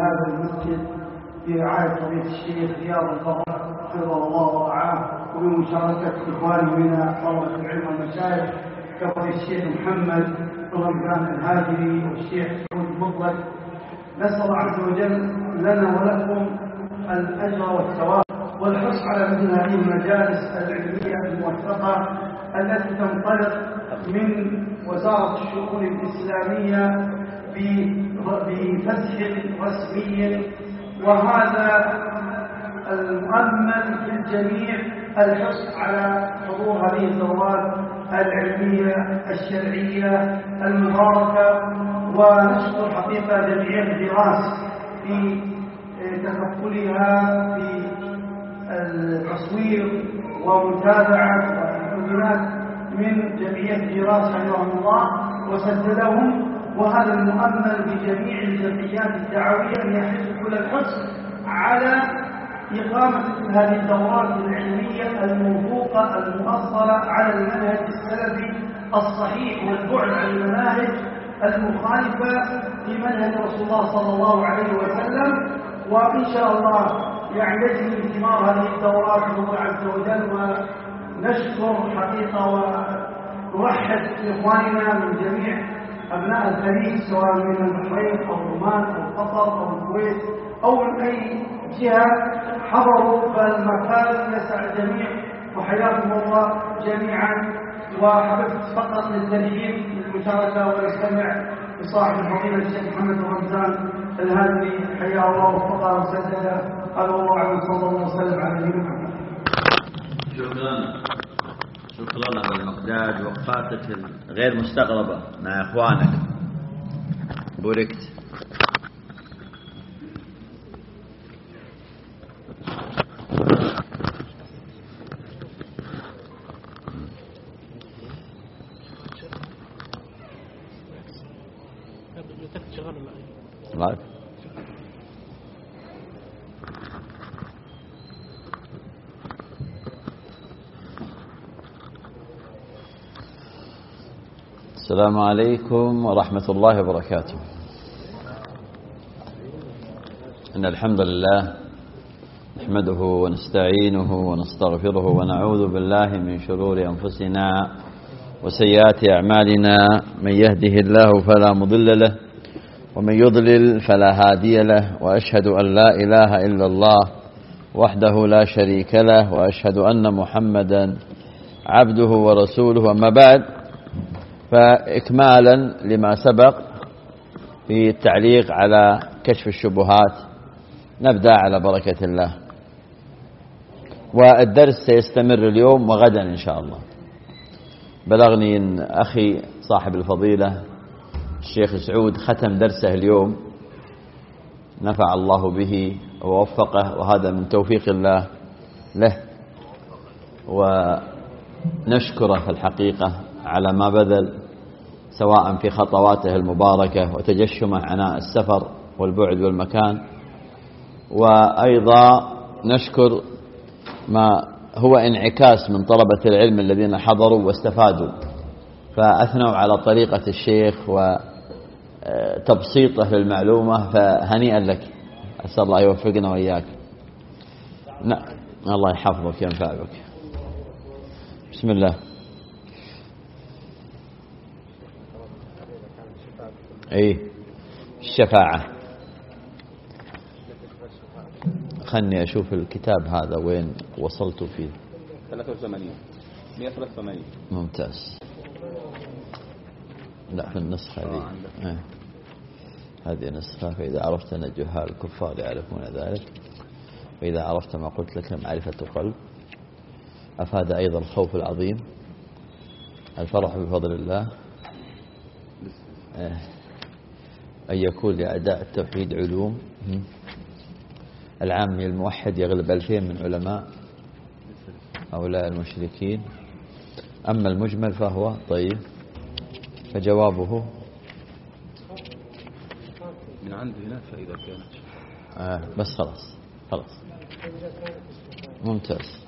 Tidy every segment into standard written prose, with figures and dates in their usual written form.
هذا المسجد برعاية فضيلة الشيخ رياض الفضل حفظه الله ورعاه، وبمشاركة إخواني من طلبة العلم والمشايخ كفضيلة الشيخ محمد رمضان الهادري والشيخ سعود مطلق. نسأل الله عز وجل لنا ولكم الأجر والثواب والحرص على مثل هذه المجالس العلمية الموثقة التي تنطلق من وزارة الشؤون الإسلامية بفسح رسمي، وهذا المؤمل في الجميع الحرص على حضور هذه الدورات العلمية الشرعية المباركة. ونشكر حقيقة جمعية الدراسة في تكفلها في التصوير ومتابعة والمدينات من جمعية الدراسة حفظهم الله وسددهم. وهذا المؤمل بجميع الجمعيات الدعوية أن يحرص كل الحرص على إقامة هذه الدورات العلمية الموثوقة المؤصلة على المنهج السلفي الصحيح، والبعد عن المناهج المخالفة لمنهج رسول الله صلى الله عليه وسلم. وإن شاء الله يجري ثمار هذه الدورات الله عز وجل. ونشكر حقيقة ونرحب بإخواننا من جميع أبناء الخليج، سواء من البحرين أو عمان أو قطر أو الكويت أو من أي جهة حضروا، فالمكان يسع الجميع وحياكم الله جميعا. وحببت فقط للترحيب بالمشاركة والاستماع لصاحب الفضيلة الشيخ محمد رمضان الهادري حياه الله وفقه وسدده. قال الله عنه صلى الله وسلم على نبينا محمد. شكرا أبا المقداد، وقفاتك غير مستغربة مع إخوانك، بوركت. لايف. السلام عليكم ورحمة الله وبركاته. إن الحمد لله نحمده ونستعينه ونستغفره ونعوذ بالله من شرور أنفسنا وسيئات أعمالنا. من يهده الله فلا مضل له ومن يضلل فلا هادي له، وأشهد أن لا إله إلا الله وحده لا شريك له، وأشهد أن محمدا عبده ورسوله. أما بعد، فإكمالا لما سبق في التعليق على كشف الشبهات، نبدأ على بركة الله. والدرس سيستمر اليوم وغدا إن شاء الله. بلغني إن أخي صاحب الفضيلة الشيخ سعود ختم درسه اليوم، نفع الله به ووفقه، وهذا من توفيق الله له، ونشكره في الحقيقة على ما بذل، سواء في خطواته المباركة وتجشمه عناء السفر والبعد والمكان، وأيضا نشكر ما هو انعكاس من طلبة العلم الذين حضروا واستفادوا، فأثنوا على طريقة الشيخ وتبسيطه للمعلومة، فهنيئا لك. أسأل الله يوفقنا وإياك. الله يحفظك وينفع بك. بسم الله. الشفاعة. خلني أشوف الكتاب هذا وين وصلت فيه. 183 ممتاز. لا، في النسخة دي هذه نسخة. فإذا عرفت أن جهال الكفار يعرفون ذلك، وإذا عرفت ما قلت لك معرفة القلب. أفاد أيضا الخوف العظيم، الفرح بفضل الله، أن يكون لأعداء التوحيد علوم، العامي الموحد يغلب 2000 من علماء هؤلاء المشركين. أما المجمل فهو طيب، فجوابه من عندنا. فإذا كانت بس خلاص ممتاز.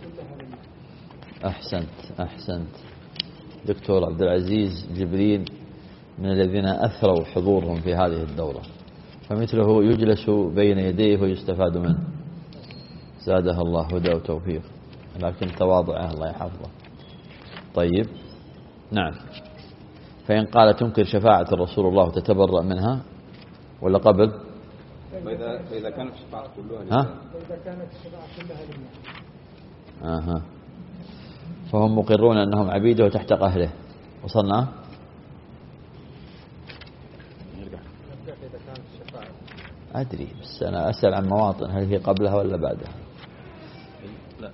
أحسنت دكتور عبد العزيز جبريل من الذين أثروا حضورهم في هذه الدورة، فمثله يجلس بين يديه ويستفاد منه. زادها الله هدى وتوفيق، لكن تواضعه الله يحفظه. طيب نعم. فإن قال تنكر شفاعة رسول الله وتتبرأ منها ولا قبل؟ فإذا كانت الشفاعة كلها لله. فهم مقرون أنهم عبيده وتحت قهره. وصلنا؟ أدري، بس أنا أسأل عن مواطن، هل هي قبلها ولا بعدها؟ لا.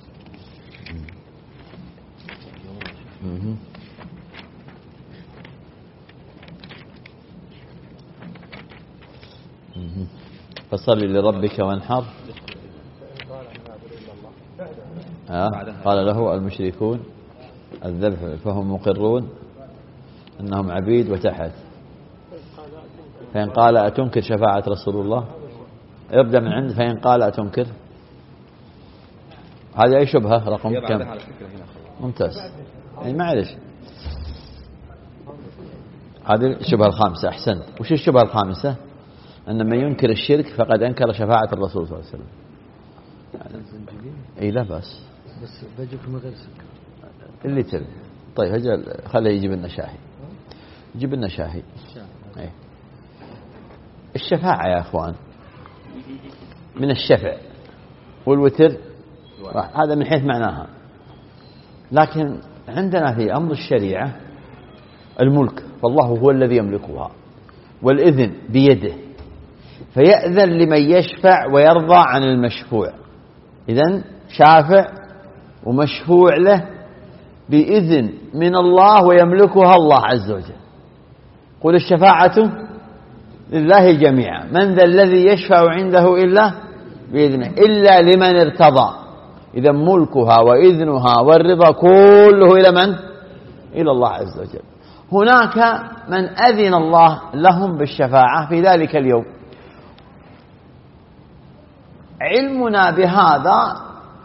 فصل لربك وانحر. قال له المشركون الذبح، فهم مقرون أنهم عبيد وتحت. فإن قال أتنكر شفاعة رسول الله، يبدأ من عند فإن قال أتنكر. هذه أي شبهة؟ رقم كم؟ ممتاز. يعني معلش، هذه الشبهة الخامسة. أحسنت. وش الشبهة الخامسة؟ أن من ينكر الشرك فقد أنكر شفاعة الرسول صلى الله عليه وسلم. أي لا بأس، بس بجيك من غير سكر اللي تبي. طيب أجل خليه يجيب لنا شاهي. يجيب لنا شاهي. أي. الشفاعة يا أخوان من الشفع والوتر، هذا من حيث معناها. لكن عندنا في أمر الشريعة الملك، فالله هو الذي يملكها، والإذن بيده، فيأذن لمن يشفع ويرضى عن المشفوع. إذن شافع ومشفوع له بإذن من الله ويملكها الله عز وجل. قل الشفاعة لله جميعا، من ذا الذي يشفع عنده إلا بإذنه إلا لمن ارتضى. إذا ملكها وإذنها والرضا كله إلى من؟ إلى الله عز وجل. هناك من أذن الله لهم بالشفاعة في ذلك اليوم. علمنا بهذا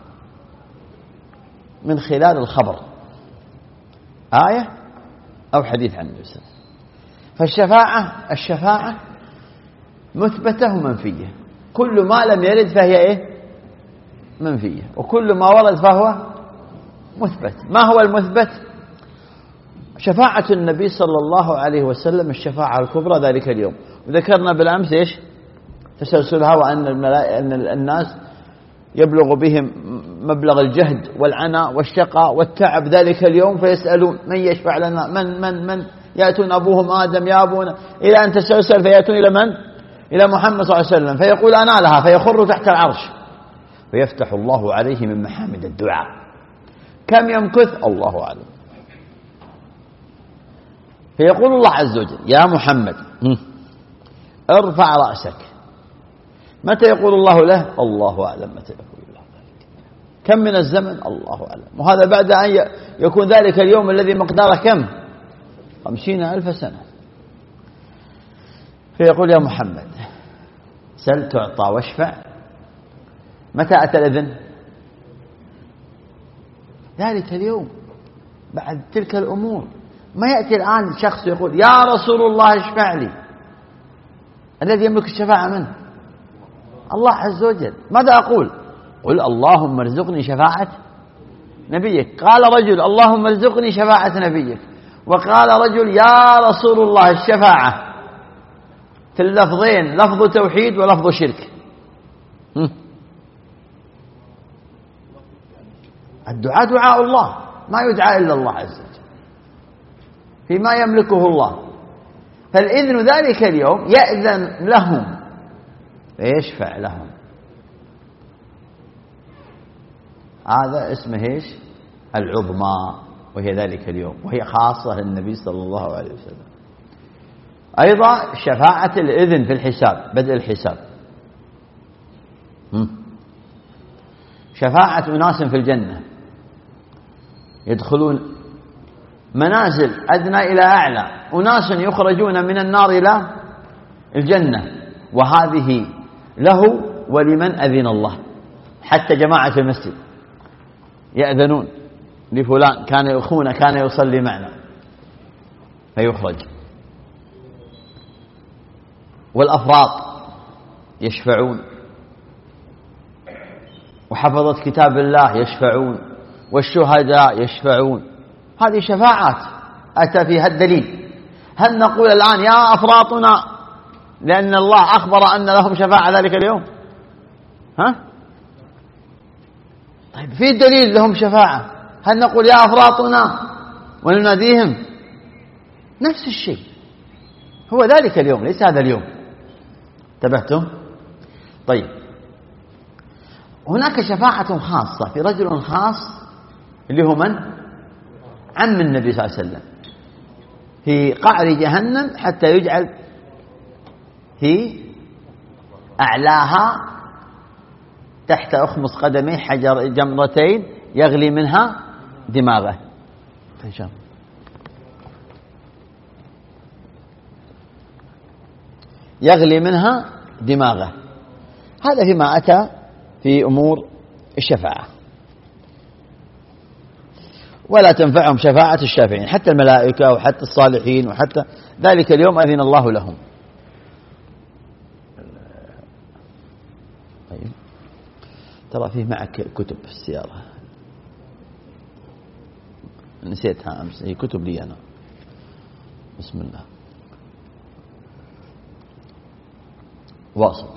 من خلال الخبر، آية أو حديث عن النبي صلى الله عليه وسلم. فالشفاعة مثبتة ومنفية. كل ما لم يرد فهي إيه؟ منفية، وكل ما ورد فهو مثبت. ما هو المثبت؟ شفاعة النبي صلى الله عليه وسلم الشفاعة الكبرى ذلك اليوم. وذكرنا بالأمس إيش تسلسلها، وأن الناس يبلغ بهم مبلغ الجهد والعناء والشقاء والتعب ذلك اليوم، فيسألون من يشفع لنا، من يأتون أبوهم آدم يا أبونا، إلى أن تسلسل فيأتون إلى من؟ إلى محمد صلى الله عليه وسلم، فيقول أنا لها، فيخر تحت العرش، فيفتح الله عليه من محامد الدعاء. كم يمكث الله أعلم. فيقول الله عز وجل يا محمد ارفع رأسك. متى يقول الله له؟ الله أعلم متى يقول الله ذلك. كم من الزمن؟ الله أعلم. وهذا بعد أن يكون ذلك اليوم الذي مقداره كم؟ 50,000 سنة. فيقول يا محمد سل تعطى واشفع. متى أتى الإذن؟ ذلك اليوم، بعد تلك الأمور. ما يأتي الآن شخص يقول يا رسول الله اشفع لي. الذي يملك الشفاعة منه الله عز وجل. ماذا أقول؟ قل اللهم ارزقني شفاعة نبيك. قال رجل اللهم ارزقني شفاعة نبيك، وقال رجل يا رسول الله الشفاعة. في اللفظين لفظ توحيد ولفظ شرك. الدعاء دعاء الله، ما يدعى إلا الله عز وجل فيما يملكه الله. فالإذن ذلك اليوم يأذن لهم فيشفع لهم. هذا اسمه ايش؟ العظمى، وهي ذلك اليوم، وهي خاصة للنبي صلى الله عليه وسلم. أيضا شفاعة الإذن في الحساب، بدء الحساب. شفاعة أناس في الجنة يدخلون منازل أدنى إلى أعلى، أناس يخرجون من النار إلى الجنة، وهذه له ولمن أذن الله. حتى جماعة المسجد يأذنون لفلان كان أخونا كان يصلي معنا فيخرج. والأفراط يشفعون، وحفظة كتاب الله يشفعون، والشهداء يشفعون. هذه شفاعات أتى فيها الدليل. هل نقول الآن يا أفراطنا لأن الله أخبر أن لهم شفاعة ذلك اليوم؟ ها؟ طيب في دليل لهم شفاعة، هل نقول يا أفراطنا ونناديهم؟ نفس الشيء، هو ذلك اليوم ليس هذا اليوم. انتبهتم؟ طيب هناك شفاعة خاصة في رجل خاص اللي هو من؟ عم النبي صلى الله عليه وسلم في قعر جهنم حتى يجعل في أعلاها تحت أخمص قدميه حجر جمرتين يغلي منها دماغه. يغلي منها دماغه. هذا فيما أتى في أمور الشفاعة. ولا تنفعهم شفاعة الشافعين، حتى الملائكة وحتى الصالحين وحتى ذلك اليوم أذن الله لهم. طيب ترى فيه معك كتب في السيارة نسيتها أمس، هي كتب لي أنا. بسم الله. واصل.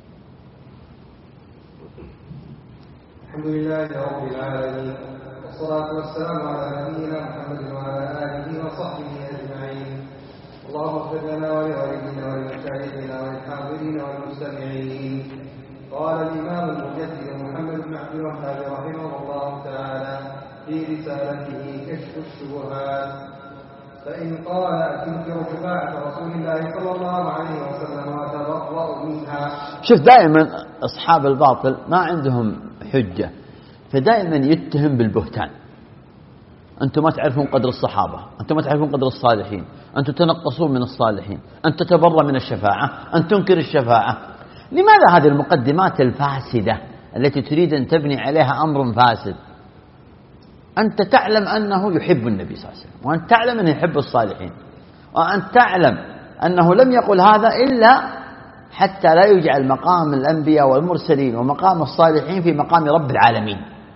الحمد لله رب العالمين، والصلاة والسلام على نبينا محمد وعلى آله وصحبه أجمعين. اللهم اغفر لنا ولوالدينا ولمشايخنا وللحاضرين والمستمعين. قال الإمام المجدد محمد بن عبد الوهاب رحمه الله تعالى في رسالته كشف الشبهات: فإن قال تنكر شفاعة رسول الله صلى الله عليه وسلم وتبرأ منها. شوف دائما أصحاب الباطل ما عندهم حجة، فدائما يتهم بالبهتان. أنتم ما تعرفون قدر الصحابة، أنتم ما تعرفون قدر الصالحين، أنتم تنقصون من الصالحين، أنت تتبرأ من الشفاعة، أنت تنكر الشفاعة. لماذا هذه المقدمات الفاسدة التي تريد أن تبني عليها أمر فاسد؟ أنت تعلم أنه يحب النبي صلى الله عليه وسلم، وأنت تعلم أنه يحب الصالحين، وأنت تعلم أنه لم يقل هذا إلا حتى لا يجعل مقام الأنبياء والمرسلين ومقام الصالحين في مقام رب العالمين.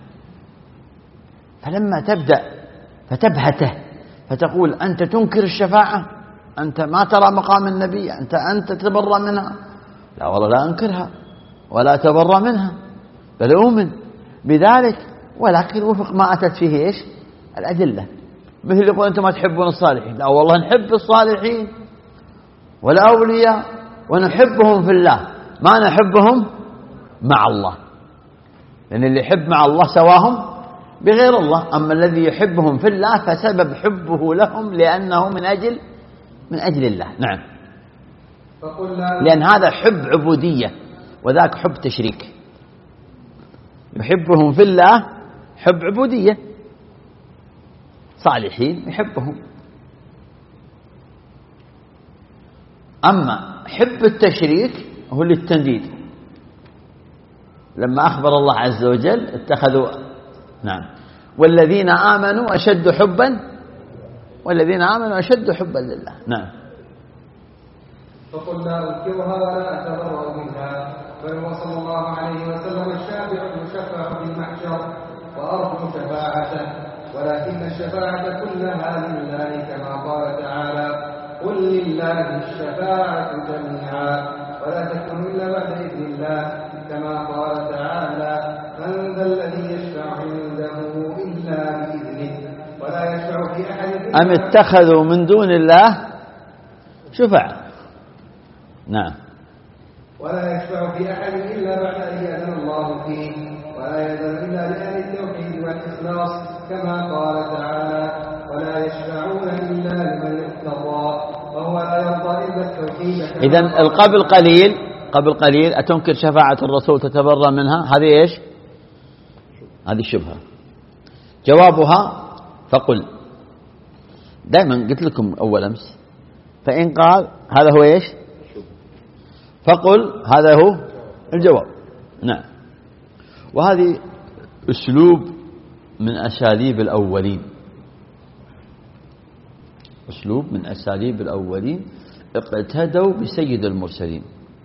فلما تبدأ فتبهته فتقول أنت تنكر الشفاعة، أنت ما ترى مقام النبي، أنت تتبرأ منها. لا والله لا أنكرها ولا أتبرأ منها، بل أؤمن بذلك، ولكن وفق ما أتت فيه إيش؟ الأدلة. مثل يقول أنتم ما تحبون الصالحين، لا والله نحب الصالحين والأولياء ونحبهم في الله، ما نحبهم مع الله، لأن اللي يحب مع الله سواهم بغير الله. أما الذي يحبهم في الله فسبب حبه لهم لأنه من أجل الله. نعم، لأن هذا حب عبودية وذاك حب تشريك. يحبهم في الله حب عبودية، صالحين يحبهم. أما حب التشريك هو للتنديد، لما أخبر الله عز وجل اتخذوا. نعم، والذين آمنوا أشد حبا لله. نعم. فقل لا أنكرها ولا أتبرأ منها، بل هو صلى الله عليه وسلم الشافع المشفع في المحشر وأرجو شفاعته، ولكن الشفاعة كلها لله كما قال تعالى: قل لله الشفاعة جميعا ولا تكن إلا بعد إذن الله، كما قال تعالى: من ذا الذي يشفع عنده إلا بإذنه ولا يشفع في أحد أم اتخذوا من دون الله شفعاء. نعم. ولا يشفع في أحد إلا بعد أن يأذن الله فيه، ولا يأذن إلا لأهل التوحيد والإخلاص، كما قال تعالى: ولا يشفعون إلا لمن ارتضى وهو لا يرضى إلا التوحيد. إذن قبل قليل أتنكر شفاعة الرسول تتبرأ منها، هذه إيش؟ هذه الشبهة. جوابها فقل. دائما قلت لكم أول أمس، فإن قال هذا هو إيش؟ فقل هذا هو الجواب. نعم. وهذه أسلوب من أساليب الأولين، اقتدوا بسيد المرسلين.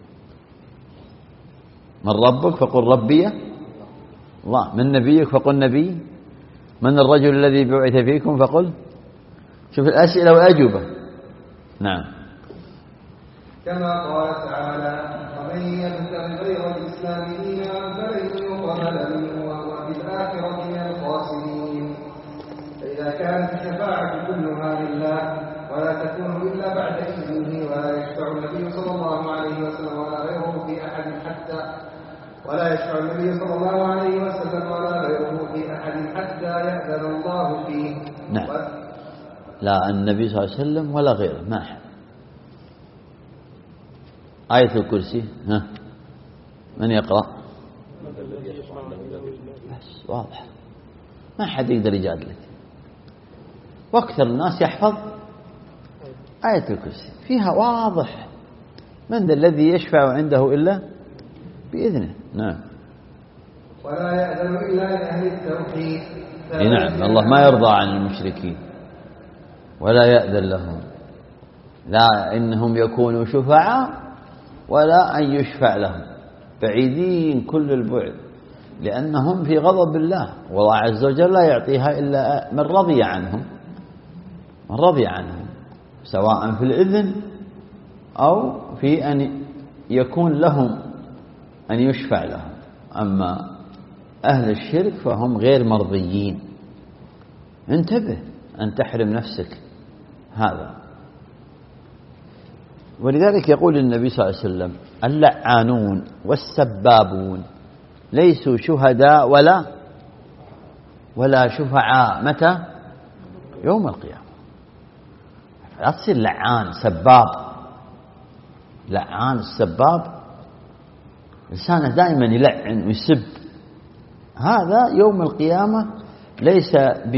من ربك فقل ربي الله، من نبيك فقل نبي، من الرجل الذي بعث فيكم فقل. شوف الأسئلة والأجوبة. نعم. كما قال تعالى: ومن يبتغ غير الإسلام دينا فلن يقبل منه وهو في الآخرة من الخاسرين. فإذا كانت الشفاعة كلها لله ولا تكون إلا بعد إذنه، ولا يشفع النبي صلى الله عليه وسلم ولا غيره في أحد حتى يأذن الله فيه. نعم. لا النبي صلى الله عليه وسلم ولا غيره، ما أحد. آية الكرسي، ها من يقرأ؟ بس واضح، ما حد يقدر يجادلك. وأكثر الناس يحفظ آية الكرسي، فيها واضح من ذا الذي يشفع عنده إلا بإذنه. نعم. ولا يأذن إلا لأهل التوحيد. نعم، الله ما يرضى عن المشركين ولا يأذن لهم، لا إنهم يكونوا شفعاء ولا أن يشفع لهم، بعيدين كل البعد، لأنهم في غضب الله، والله عز وجل لا يعطيها إلا من رضي عنهم، من رضي عنهم، سواء في الإذن أو في أن يكون لهم أن يشفع لهم. أما أهل الشرك فهم غير مرضيين. انتبه أن تحرم نفسك هذا. ولذلك يقول النبي صلى الله عليه وسلم: اللعانون والسبابون ليسوا شهداء ولا شفعاء. متى؟ يوم القيامة. لا تصير لعان سباب. لعان السباب لسانه دائما يلعن ويسب، هذا يوم القيامة ليس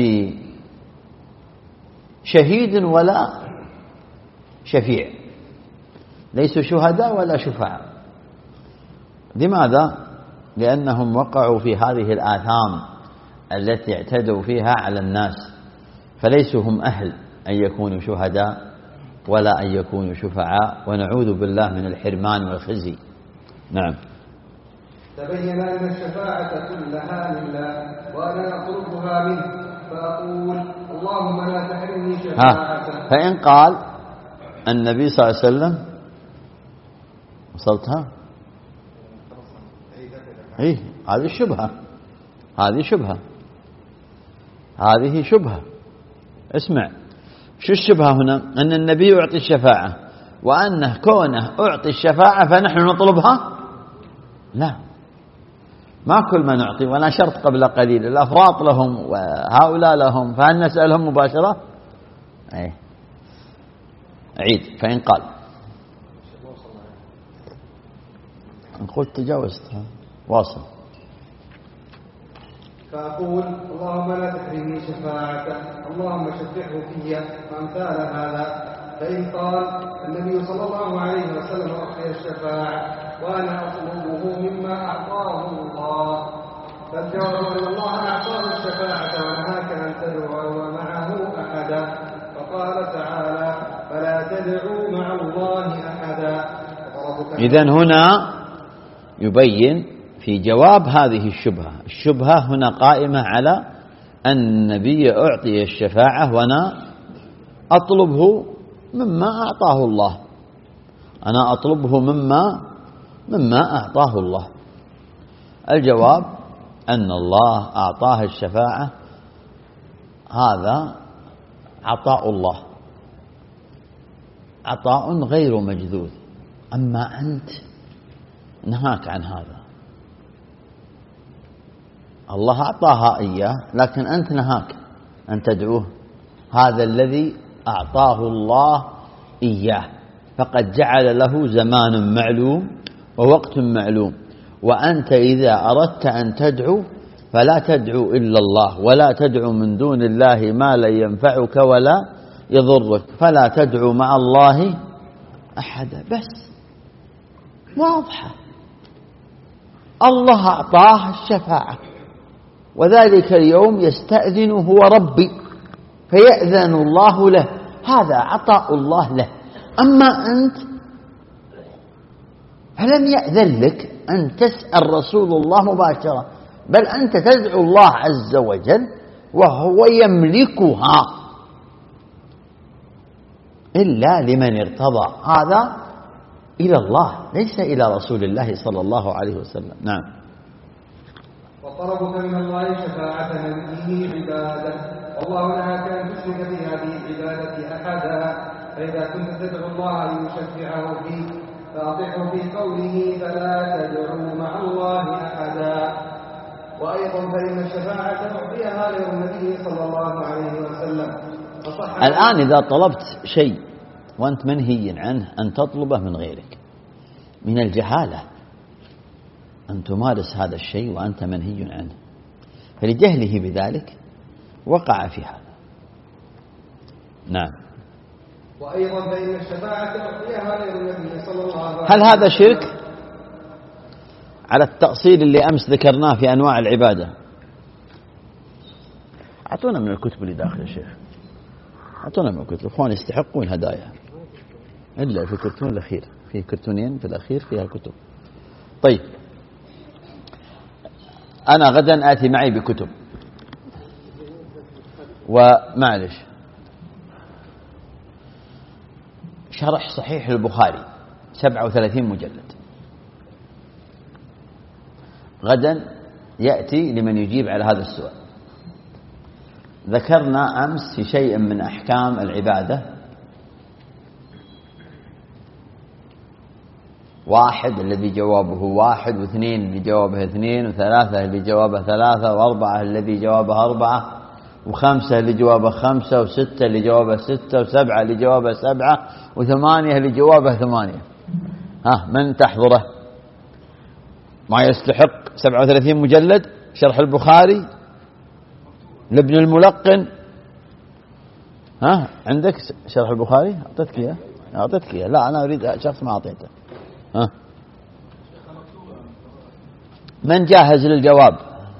بشهيد ولا شفيع، ليسوا شهداء ولا شفعاء. لماذا؟ لأنهم وقعوا في هذه الآثام التي اعتدوا فيها على الناس، فليسوا هم أهل أن يكونوا شهداء ولا أن يكونوا شفعاء، ونعوذ بالله من الحرمان والخزي. نعم. تبين أن الشفاعة كلها لله وأنا أطلبها منه، فأقول: اللهم لا تحرمني شفاعته. فإن قال النبي صلى الله عليه وسلم، وصلتها؟ إيه، هذه شبهة، هذه شبهة. اسمع، شو الشبهة هنا؟ أن النبي يعطي الشفاعة، وأنه كونه أعطي الشفاعة فنحن نطلبها؟ لا، ما كل ما نعطي، وأنا شرط قبل قليل الأفراط لهم وهؤلاء لهم، فهل نسألهم مباشرة؟ أي عيد. فإن قال، نقول تجاوزتها، واصل. فأقول: اللهم لا تحرمني شفاعته، اللهم شفعه في وأمثال هذا. فإن قال النبي صلى الله عليه وسلم: أعطي الشفاعة وأنا أطلبه مما أعطاه الله، فالجواب أن الله أعطاه الشفاعة ونهاك أن تدعو معه أحدا. فقال تعالى: فلا تدعوا مع الله أحدا. إذن هنا يبين في جواب هذه الشبهة هنا قائمة على أن النبي أعطي الشفاعة وأنا أطلبه مما أعطاه الله، أنا أطلبه مما أعطاه الله. الجواب أن الله أعطاه الشفاعة، هذا عطاء الله، عطاء غير مجذوذ. أما أنت نهاك عن هذا، الله أعطاها إياه لكن أنت نهاك أن تدعوه، هذا الذي أعطاه الله إياه، فقد جعل له زمان معلوم ووقت معلوم، وأنت إذا أردت أن تدعو فلا تدعو إلا الله، ولا تدعو من دون الله ما لا ينفعك ولا يضرك، فلا تدعو مع الله أحدا. بس واضحة، الله أعطاه الشفاعة، وذلك اليوم يستأذن هو ربي فيأذن الله له، هذا عطاء الله له، أما أنت فلم يأذن لك أن تسأل رسول الله مباشرة، بل أنت تدعو الله عز وجل وهو يملكها إلا لمن ارتضى. هذا إلى الله ليس إلى رسول الله صلى الله عليه وسلم. نعم. وطلبك من الله شفاعة نبيه عبادة، والله نهاك أن تشرك في هذه العبادة أحدا، فإذا كنت تدعو الله أن يشفعه فيك فأطعه في قوله فلا تدعوا مع الله أحدا. وأيضا فإن الشفاعة أعطيها للنبي صلى الله عليه وسلم. الآن إذا طلبت شيء وأنت منهي عنه أن تطلبه من غيرك، من الجهالة أن تمارس هذا الشيء وأنت منهي عنه، فلجهله بذلك وقع في هذا. نعم. وأيضا فإن الشفاعة أعطيها للنبي صلى الله عليه وسلم. هل هذا شرك على التأصيل اللي أمس ذكرناه في أنواع العبادة؟ أعطونا من الكتب اللي داخل يا شيخ، أعطونا من الكتب. الإخوان يستحقون هدايا إلا في الكرتون الأخير، في كرتونين في الأخير فيها كتب. طيب أنا غدا آتي معي بكتب، ومعلش شرح صحيح البخاري 37 مجلد، غدا يأتي لمن يجيب على هذا السؤال. ذكرنا أمس في شيء من أحكام العبادة واحد الذي جوابه واحد، واثنين اللي جوابه اثنين، وثلاثة اللي جوابه ثلاثة، وأربعة الذي جوابه أربعة، وخمسة اللي جوابه خمسة، وستة اللي جوابه ستة، وسبعة اللي جوابه سبعة، وثمانية اللي جوابه ثمانية. ها من تحضره؟ ما يستحق 37 مجلد شرح البخاري لابن الملقن. ها عندك شرح البخاري؟ أعطيتك إياه. لا أنا أريد شخص ما أعطيته. ها من جاهز للجواب؟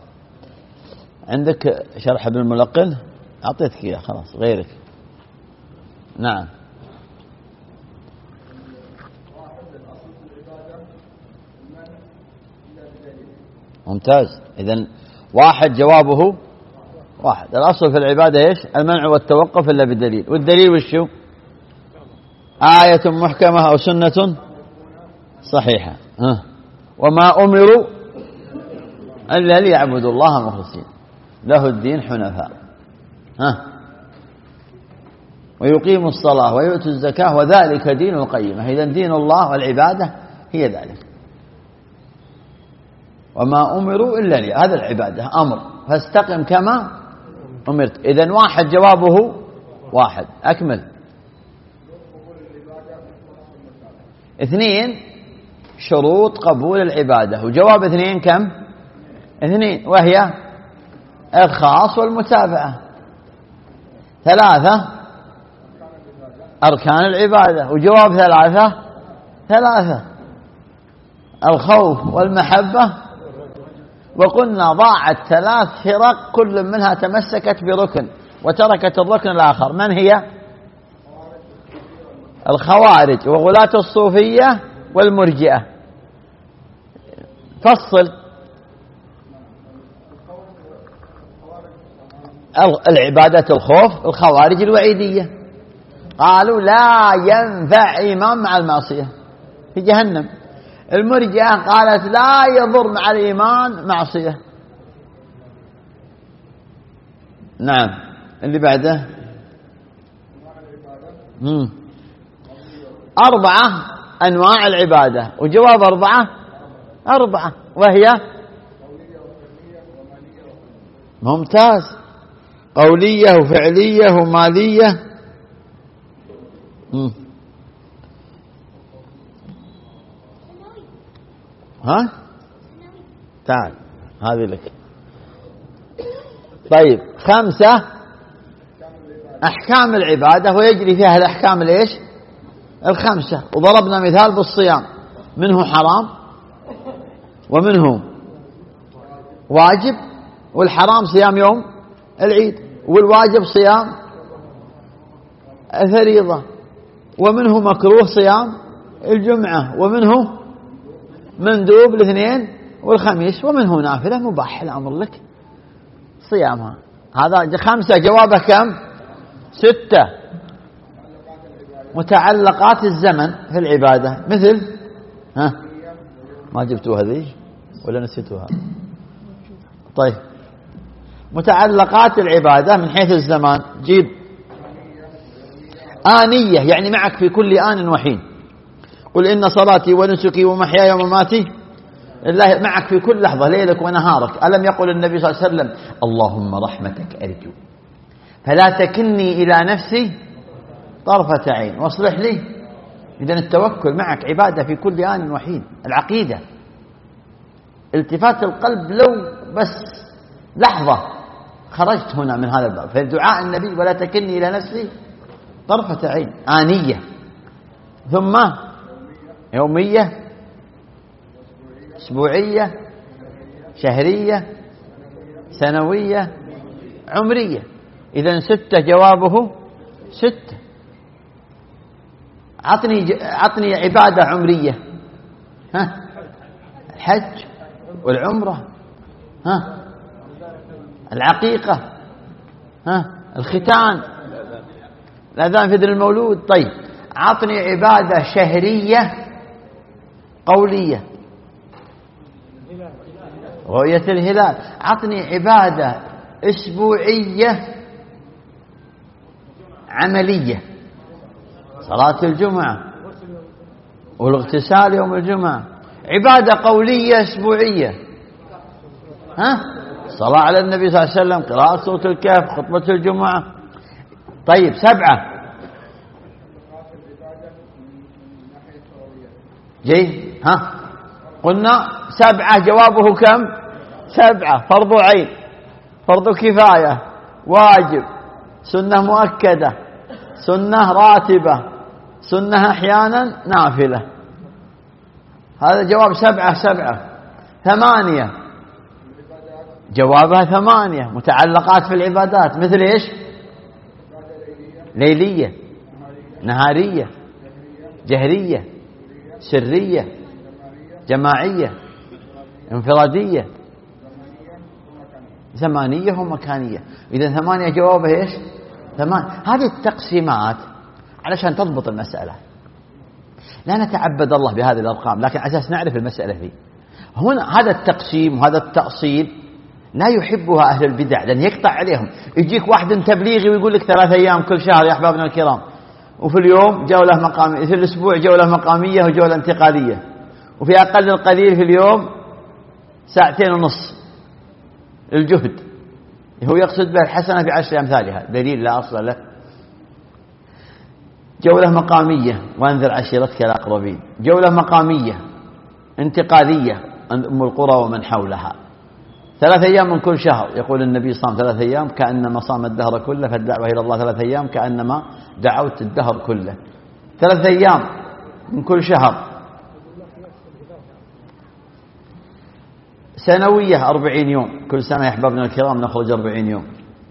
عندك شرح ابن الملقن؟ أعطيتك إياه خلاص غيرك. نعم. ممتاز. إذن واحد جوابه واحد. الأصل في العبادة إيش؟ المنع والتوقف إلا بالدليل. والدليل وشو؟ آية محكمة أو سنة صحيحة. وما أمروا إلا ليعبدوا الله مخلصين له الدين حنفاء ويقيموا الصلاة ويؤتوا الزكاة وذلك دين القيمة. إذن دين الله والعبادة هي ذلك. وما أمروا إلا لي، هذا العبادة أمر، فاستقم كما أمرت. إذن واحد جوابه واحد. أكمل. اثنين شروط قبول العبادة، وجواب اثنين كم؟ اثنين، وهي الخاص والمتابعة. ثلاثة أركان العبادة، وجواب ثلاثة الخوف والمحبة. وقلنا ضاعت 3 فرق كل منها تمسكت بركن وتركت الركن الآخر. من هي؟ الخوارج وغلاة الصوفية والمرجئة. فصل. العبادة الخوف الخوارج الوعيدية قالوا لا ينفع إيمان مع المعصية في جهنم. المرجئة قالت لا يضر مع الإيمان معصية. نعم. اللي بعده 4 أنواع العبادة، وجواب 4 وهي ممتاز، قولية وفعلية ومالية. ها تعال هذه لك. طيب 5 أحكام العبادة ويجري فيها الأحكام الإيش؟ 5. وضربنا مثال بالصيام، منه حرام ومنه واجب، والحرام صيام يوم العيد، والواجب صيام الفريضة. ومنه مكروه صيام الجمعة، ومنه مندوب الاثنين والخميس، ومنه نافلة مباح الأمر لك صيامها. هذا 5. جوابه كم؟ 6. متعلقات الزمن في العبادة مثل ما جبتوا هذه ولا نسيتوها؟ طيب، متعلقات العبادة من حيث الزمان جيب آنية، يعني معك في كل آن وحين. قل إن صلاتي ونسكي ومحياي ومماتي لله، معك في كل لحظة ليلك ونهارك. ألم يقل النبي صلى الله عليه وسلم اللهم رحمتك أرجو فلا تكلني إلى نفسي طرفة عين واصلح لي. إذن التوكل معك عبادة في كل آن وحين. العقيدة التفات القلب لو بس لحظة خرجت هنا من هذا الباب، فدعاء النبي ولا تكلني إلى نفسي طرفة عين آنية، ثم يومية، أسبوعية، شهرية، سنوية، عمرية. إذن 6 جوابه 6. عطني عبادة عمرية. الحج والعمرة، العقيقة، الختان، الأذان في ذي المولود. طيب، عطني عبادة شهرية قولية، رؤية الهلال. عطني عبادة أسبوعية عملية، صلاة الجمعة والاغتسال يوم الجمعة. عبادة قولية أسبوعية، صلاة على النبي صلى الله عليه وسلم، قراءة سورة الكهف، خطبة الجمعة. طيب، 7. جيد، قلنا 7. جوابه كم؟ 7. فرض عين، فرض كفاية، واجب، سنة مؤكدة، سنة راتبة، سنة أحيانا نافلة. هذا جواب 7. 7. 8. جوابها 8. متعلقات في العبادات مثل إيش؟ ليلية، نهارية، جهرية، سرية، جماعية، انفرادية، زمانية ومكانية. إذن 8 جوابه إيش؟ 8. هذه التقسيمات علشان تضبط المسألة. لا نتعبد الله بهذه الأرقام، لكن على أساس نعرف المسألة فيه. هنا هذا التقسيم وهذا التأصيل لا يحبها أهل البدع، لأن يقطع عليهم. يجيك واحد تبليغي ويقول لك 3 أيام كل شهر يا أحبابنا الكرام، وفي اليوم جولة مقامية، في الأسبوع جولة مقامية وجولة انتقالية، وفي أقل القليل في اليوم 2.5 ساعة الجهد. هو يقصد به الحسنة ب10 أمثالها، دليل لا أصل له. جولة مقامية وانذر عشيرتك الأقربين، جولة مقامية انتقالية أم القرى ومن حولها. 3 أيام من كل شهر، يقول النبي صام 3 أيام كأنما صام الدهر كله، فالدعوة إلى الله 3 أيام كأنما دعوت الدهر كله. 3 أيام من كل شهر. سنوية 40 يوم، كل سنة يا أحبابنا الكرام نخرج 40 يوم.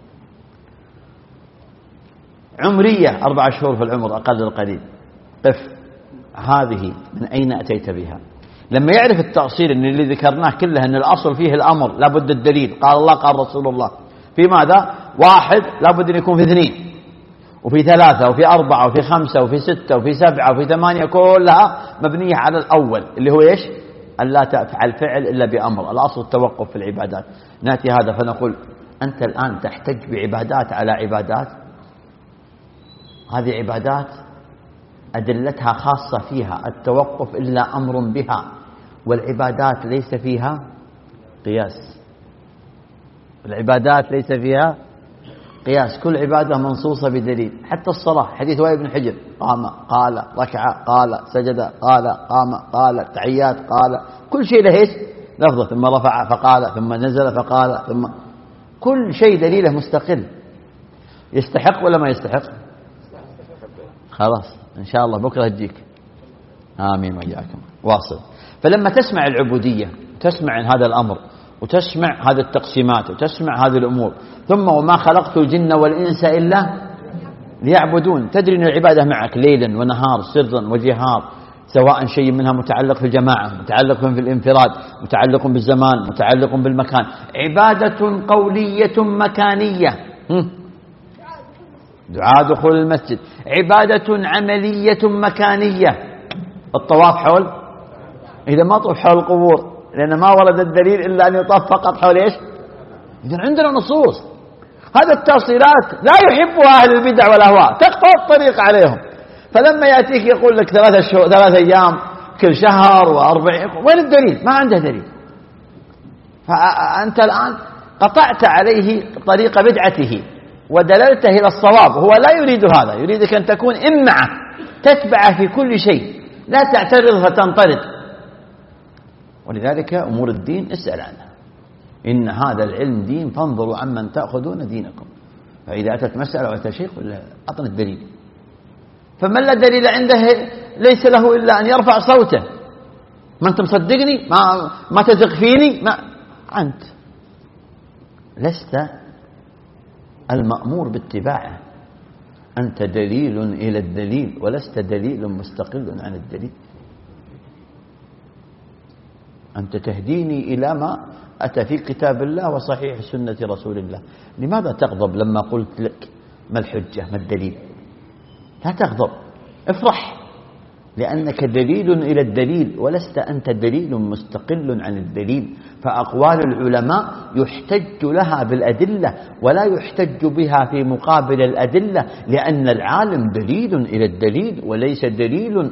عمرية 4 شهور في العمر أقل القليل. قف، هذه من أين أتيت بها؟ لما يعرف التأصيل أن اللي ذكرناه كله أن الأصل فيه الأمر، لابد الدليل، قال الله قال رسول الله، في ماذا؟ 1 لابد أن يكون في 2 وفي 3 وفي 4 وفي 5 وفي 6 وفي 7 وفي 8، كلها مبنية على الأول اللي هو إيش؟ أن لا تفعل فعل إلا بأمر. الأصل التوقف في العبادات. نأتي هذا فنقول أنت الآن تحتج بعبادات على عبادات. هذه عبادات أدلتها خاصة فيها التوقف إلا أمر بها، والعبادات ليس فيها قياس. العبادات ليس فيها قياس، كل عبادة منصوصة بدليل. حتى الصلاة، حديث وائل بن حجر، قام قال، ركع قال، سجد قال، قام قال، تحيات قال، كل شيء له ايش؟ لفظة. ثم رفع فقال، ثم نزل فقال، ثم كل شيء دليله مستقل. يستحق ولا ما يستحق؟ خلاص إن شاء الله بكرة تجيك. آمين وإياكم. واصل. فلما تسمع العبودية، تسمع عن هذا الأمر، وتسمع هذه التقسيمات، وتسمع هذه الأمور، ثم وما خلقت الجن والإنس إلا ليعبدون. تدري أن العبادة معك ليلا ونهار سرا وجهار، سواء شيء منها متعلق في الجماعة، متعلق في الانفراد، متعلق بالزمان، متعلق بالمكان. عبادة قولية مكانية، دعاء دخول المسجد. عبادة عملية مكانية، الطواف حول، إذا ما طوف حول القبور لأن ما ورد الدليل إلا أن يطاف فقط حول إيش؟ إذن عندنا نصوص. هذا التفصيلات لا يحبها أهل البدع والأهواء، تقطع الطريق عليهم. فلما يأتيك يقول لك 3 أيام كل شهر و40، وين الدليل؟ ما عنده دليل. فأنت الآن قطعت عليه طريق بدعته ودللته إلى الصواب. هو لا يريد هذا، يريدك أن تكون إمعة تتبع في كل شيء، لا تعترض فتنطرد. ولذلك أمور الدين اسأل عنها، إن هذا العلم دين فانظروا عمن تأخذون دينكم. فإذا أتت مسألة أو أتى شيء قل أعطنا الدليل. فمن لا دليل عنده ليس له إلا أن يرفع صوته. ما أنت مصدقني، ما تثق فيني، ما أنت لست المأمور باتباعه. أنت دليل إلى الدليل ولست دليل مستقل عن الدليل. أنت تهديني إلى ما أتى في كتاب الله وصحيح سنة رسول الله. لماذا تغضب لما قلت لك ما الحجة ما الدليل؟ لا تغضب، افرح، لأنك دليل إلى الدليل ولست أنت دليل مستقل عن الدليل. فأقوال العلماء يحتج لها بالأدلة ولا يحتج بها في مقابل الأدلة، لأن العالم دليل إلى الدليل وليس دليل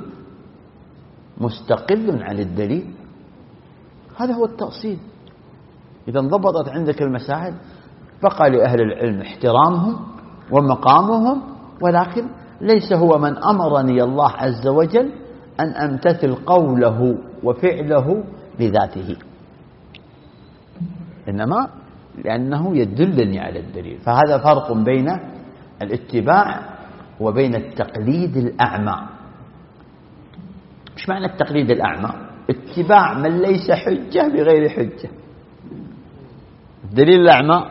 مستقل عن الدليل. هذا هو التأصيل. إذا انضبطت عندك المسائل بقى لأهل العلم احترامهم ومقامهم، ولكن ليس هو من أمرني الله عز وجل أن أمتثل قوله وفعله لذاته، إنما لأنه يدلني على الدليل. فهذا فرق بين الاتباع وبين التقليد الأعمى. مش معنى التقليد الأعمى؟ اتباع من ليس حجة بغير حجة. الدليل الأعمى،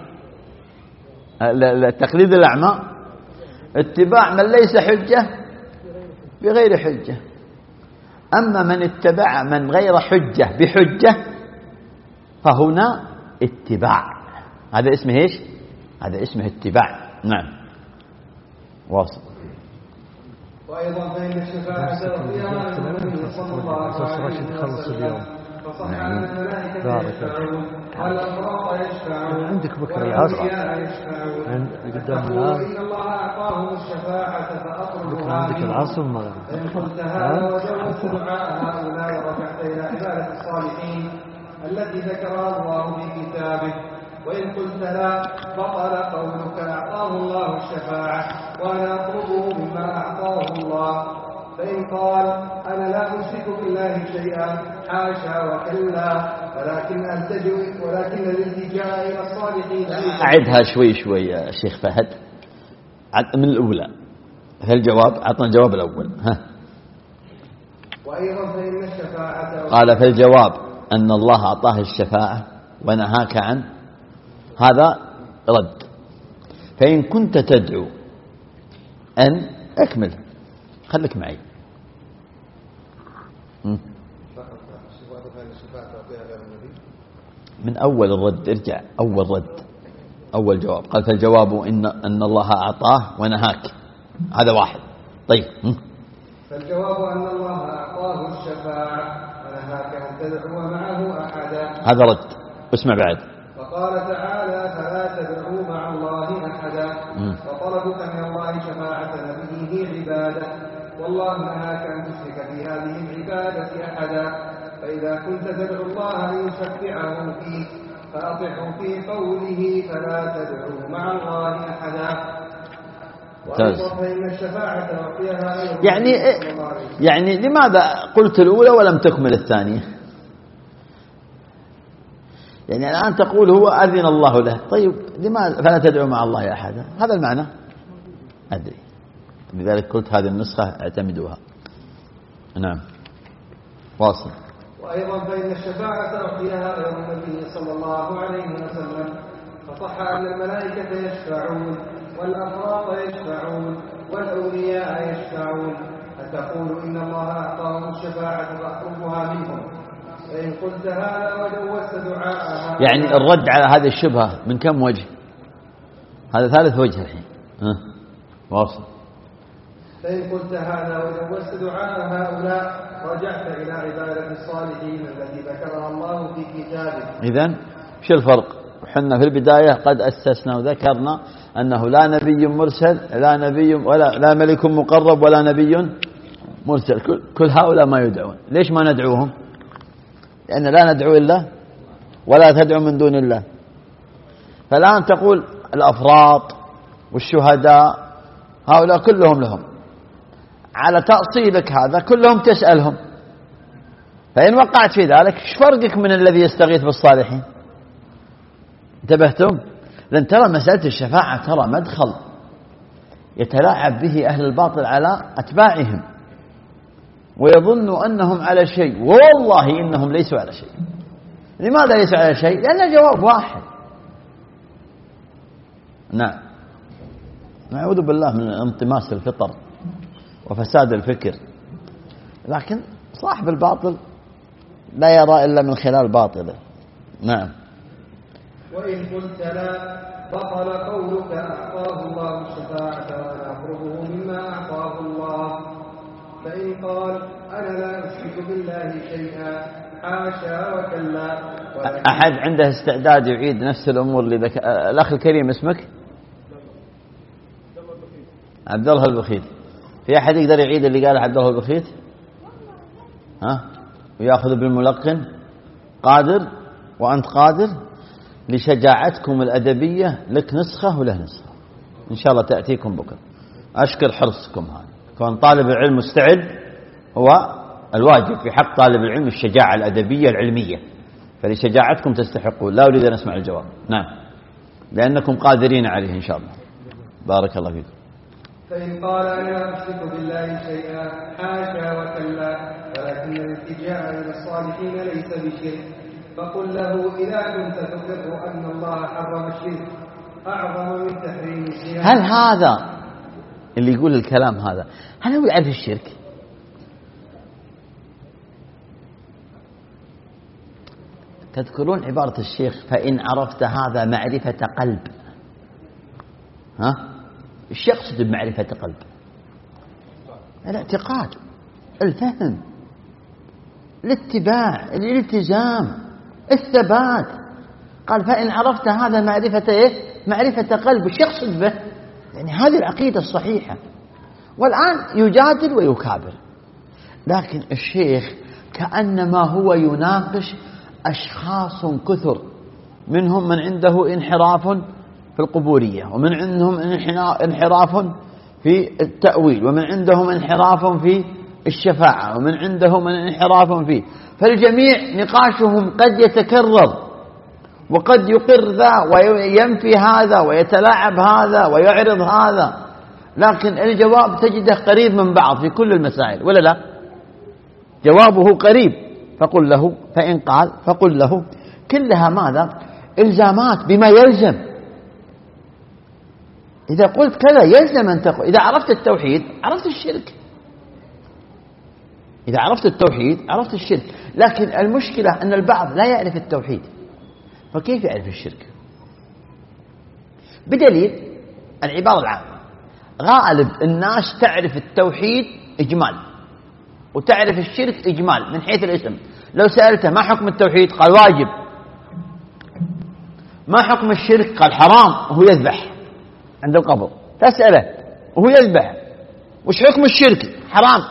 التقليد الأعمى اتباع من ليس حجة بغير حجة. أما من اتبع من غير حجة بحجة فهنا اتباع. هذا اسمه ايش؟ هذا اسمه اتباع. نعم واصل. وأيضا فإن الشفاعة والقيامة النبي صلى الله عليه وسلم فصح أن الملائكة يشفعون والأبرار يشفعون عندك بكرة العصر يشفعون. قدام الناس إن الله أعطاهم الشفاعة فأطلبها عندك العصر المغرب. فإن قلت هذا وجوزت دعاء هؤلاء ورفعت إلى عبادة الصالحين التي ذكرها الله في كتابه. وإن قلت لا بطل قولك أعطاه الله الشفاعة وأنا أطلبه مما أعطاه الله. فإن قال أنا لا أشرك بالله شيئا حاشا وكلا ولكن الالتجاء إلى الصالحين. أعدها شوي يا شيخ فهد من الأولى. هل الجواب؟ أعطنا الجواب الأول. وأيضا فإن الشفاعة قال في الجواب أن الله أعطاه الشفاعة ونهاك عن هذا رد. فإن كنت تدعو أن أكمل خليك معي. من أول الرد ارجع، أول رد أول جواب. قال فالجواب أن الله أعطاه ونهاك، هذا واحد. طيب فالجواب أن الله أعطاه الشفاعة ونهاك أن تدعو معه أحدا، هذا رد. اسمع بعد. فقال تعالى فلا تدعوا مع الله أحدا. وطلبك من الله شفاعة نبيه عبادة، والله نهاك أن تشرك في هذه العبادة أحدا. فإذا كنت تدعو الله أن يشفعه فيك فأطعه في قوله فلا تدعوا مع الله أحدا. يعني لماذا قلت الأولى ولم تكمل الثانية؟ يعني الآن تقول هو أذن الله له، طيب لماذا فلا تدعو مع الله أحدا؟ هذا المعنى أدري، لذلك قلت هذه النسخة اعتمدوها. نعم واصل. وأيضا فإن الشفاعة أعطيها غير النبي صلى الله عليه وسلم، فصح أن الملائكة يشفعون والأفراط يشفعون والأولياء يشفعون أتقول إن الله أعطاهم الشفاعة فأطلبها منهم؟ فإن قلت هذا وجوزت دعاءها. يعني الرد على هذه الشبهة من كم وجه؟ هذا ثالث وجه الحين. واصل. فإن قلت هذا وجوزت دعاء هؤلاء رجعت إلى عبادة الصالحين التي ذكرها الله في كتابه. إذن شو الفرق؟ حنا في البداية قد أسسنا وذكرنا أنه لا نبي مرسل، لا نبي لا ملك مقرب ولا نبي مرسل، كل هؤلاء ما يدعون. ليش ما ندعوهم؟ لأن لا ندعو إلا ولا تدعو من دون الله. فالآن تقول الأفراط والشهداء هؤلاء كلهم لهم، على تأصيلك هذا كلهم تسألهم، فإن وقعت في ذلك ايش فرقك من الذي يستغيث بالصالحين؟ انتبهتم؟ لأن ترى مسألة الشفاعة ترى مدخل يتلاعب به أهل الباطل على أتباعهم ويظن أنهم على شيء، والله إنهم ليسوا على شيء. لماذا ليسوا على شيء؟ لأن الجواب واحد. نعم، نعوذ بالله من انطماس الفطر وفساد الفكر، لكن صاحب الباطل لا يرى إلا من خلال باطله. نعم. وإن قلت لا بطل قولك أعطاه الله الشفاعة وأنا أقربه مما أعطاه الله. فإن قال أنا لا أشرك بالله شيئا حاشا وكلا. أحد عنده استعداد يعيد نفس الأمور اللي الأخ الكريم اسمك؟ عبد الله البخيت. في أحد يقدر يعيد اللي قاله عبد الله البخيت؟ ويأخذ بالملقن؟ قادر؟ وأنت قادر؟ لشجاعتكم الأدبية لك نسخة وله نسخة إن شاء الله تأتيكم بكرة. أشكر حرصكم هذا، كون طالب العلم مستعد هو الواجب في حق طالب العلم الشجاعة الأدبية العلمية، فلشجاعتكم تستحقون. لا أريد أن أسمع الجواب. نعم، لأنكم قادرين عليه إن شاء الله. بارك الله فيكم. فإن قال أنا لا أشرك بالله شيئا حاشا وكلا، ولكن الالتجاء إلى الصالحين ليس بشرك، فقل له إذا كنت تقر أن الله حرم الشرك أعظم من تحريم الشرك. هل هذا اللي يقول الكلام هذا هل هو يعرف الشرك؟ تذكرون عبارة الشيخ فإن عرفت هذا معرفة قلب؟ ايش يقصد بمعرفة قلب؟ الاعتقاد، الفهم، الاتباع، الالتزام، الثبات. قال فإن عرفت هذا معرفة ايه؟ معرفة قلب. ايش يقصد به؟ يعني هذه العقيدة الصحيحة. والآن يجادل ويكابر، لكن الشيخ كأنما هو يناقش أشخاص كثر، منهم من عنده انحراف في القبورية، ومن عندهم انحراف في التأويل، ومن عندهم انحراف في الشفاعة، ومن عندهم انحراف فيه. فالجميع نقاشهم قد يتكرر وقد يقر ذا وينفي هذا ويتلاعب هذا ويعرض هذا، لكن الجواب تجده قريب من بعض في كل المسائل، ولا لا؟ جوابه قريب. فقل له، فإن قال فقل له كلها ماذا؟ إلزامات بما يلزم. إذا قلت كذا يلزم أن تقول. إذا عرفت التوحيد عرفت الشرك، إذا عرفت التوحيد عرفت الشرك. لكن المشكلة أن البعض لا يعرف التوحيد، فكيف يعرف الشرك؟ بدليل العبارة العامة، غالب الناس تعرف التوحيد إجمال وتعرف الشرك إجمال من حيث الاسم. لو سألته ما حكم التوحيد؟ قال واجب. ما حكم الشرك؟ قال حرام وهو يذبح عند القبر. تسأله وهو يذبح وش حكم الشرك؟ حرام.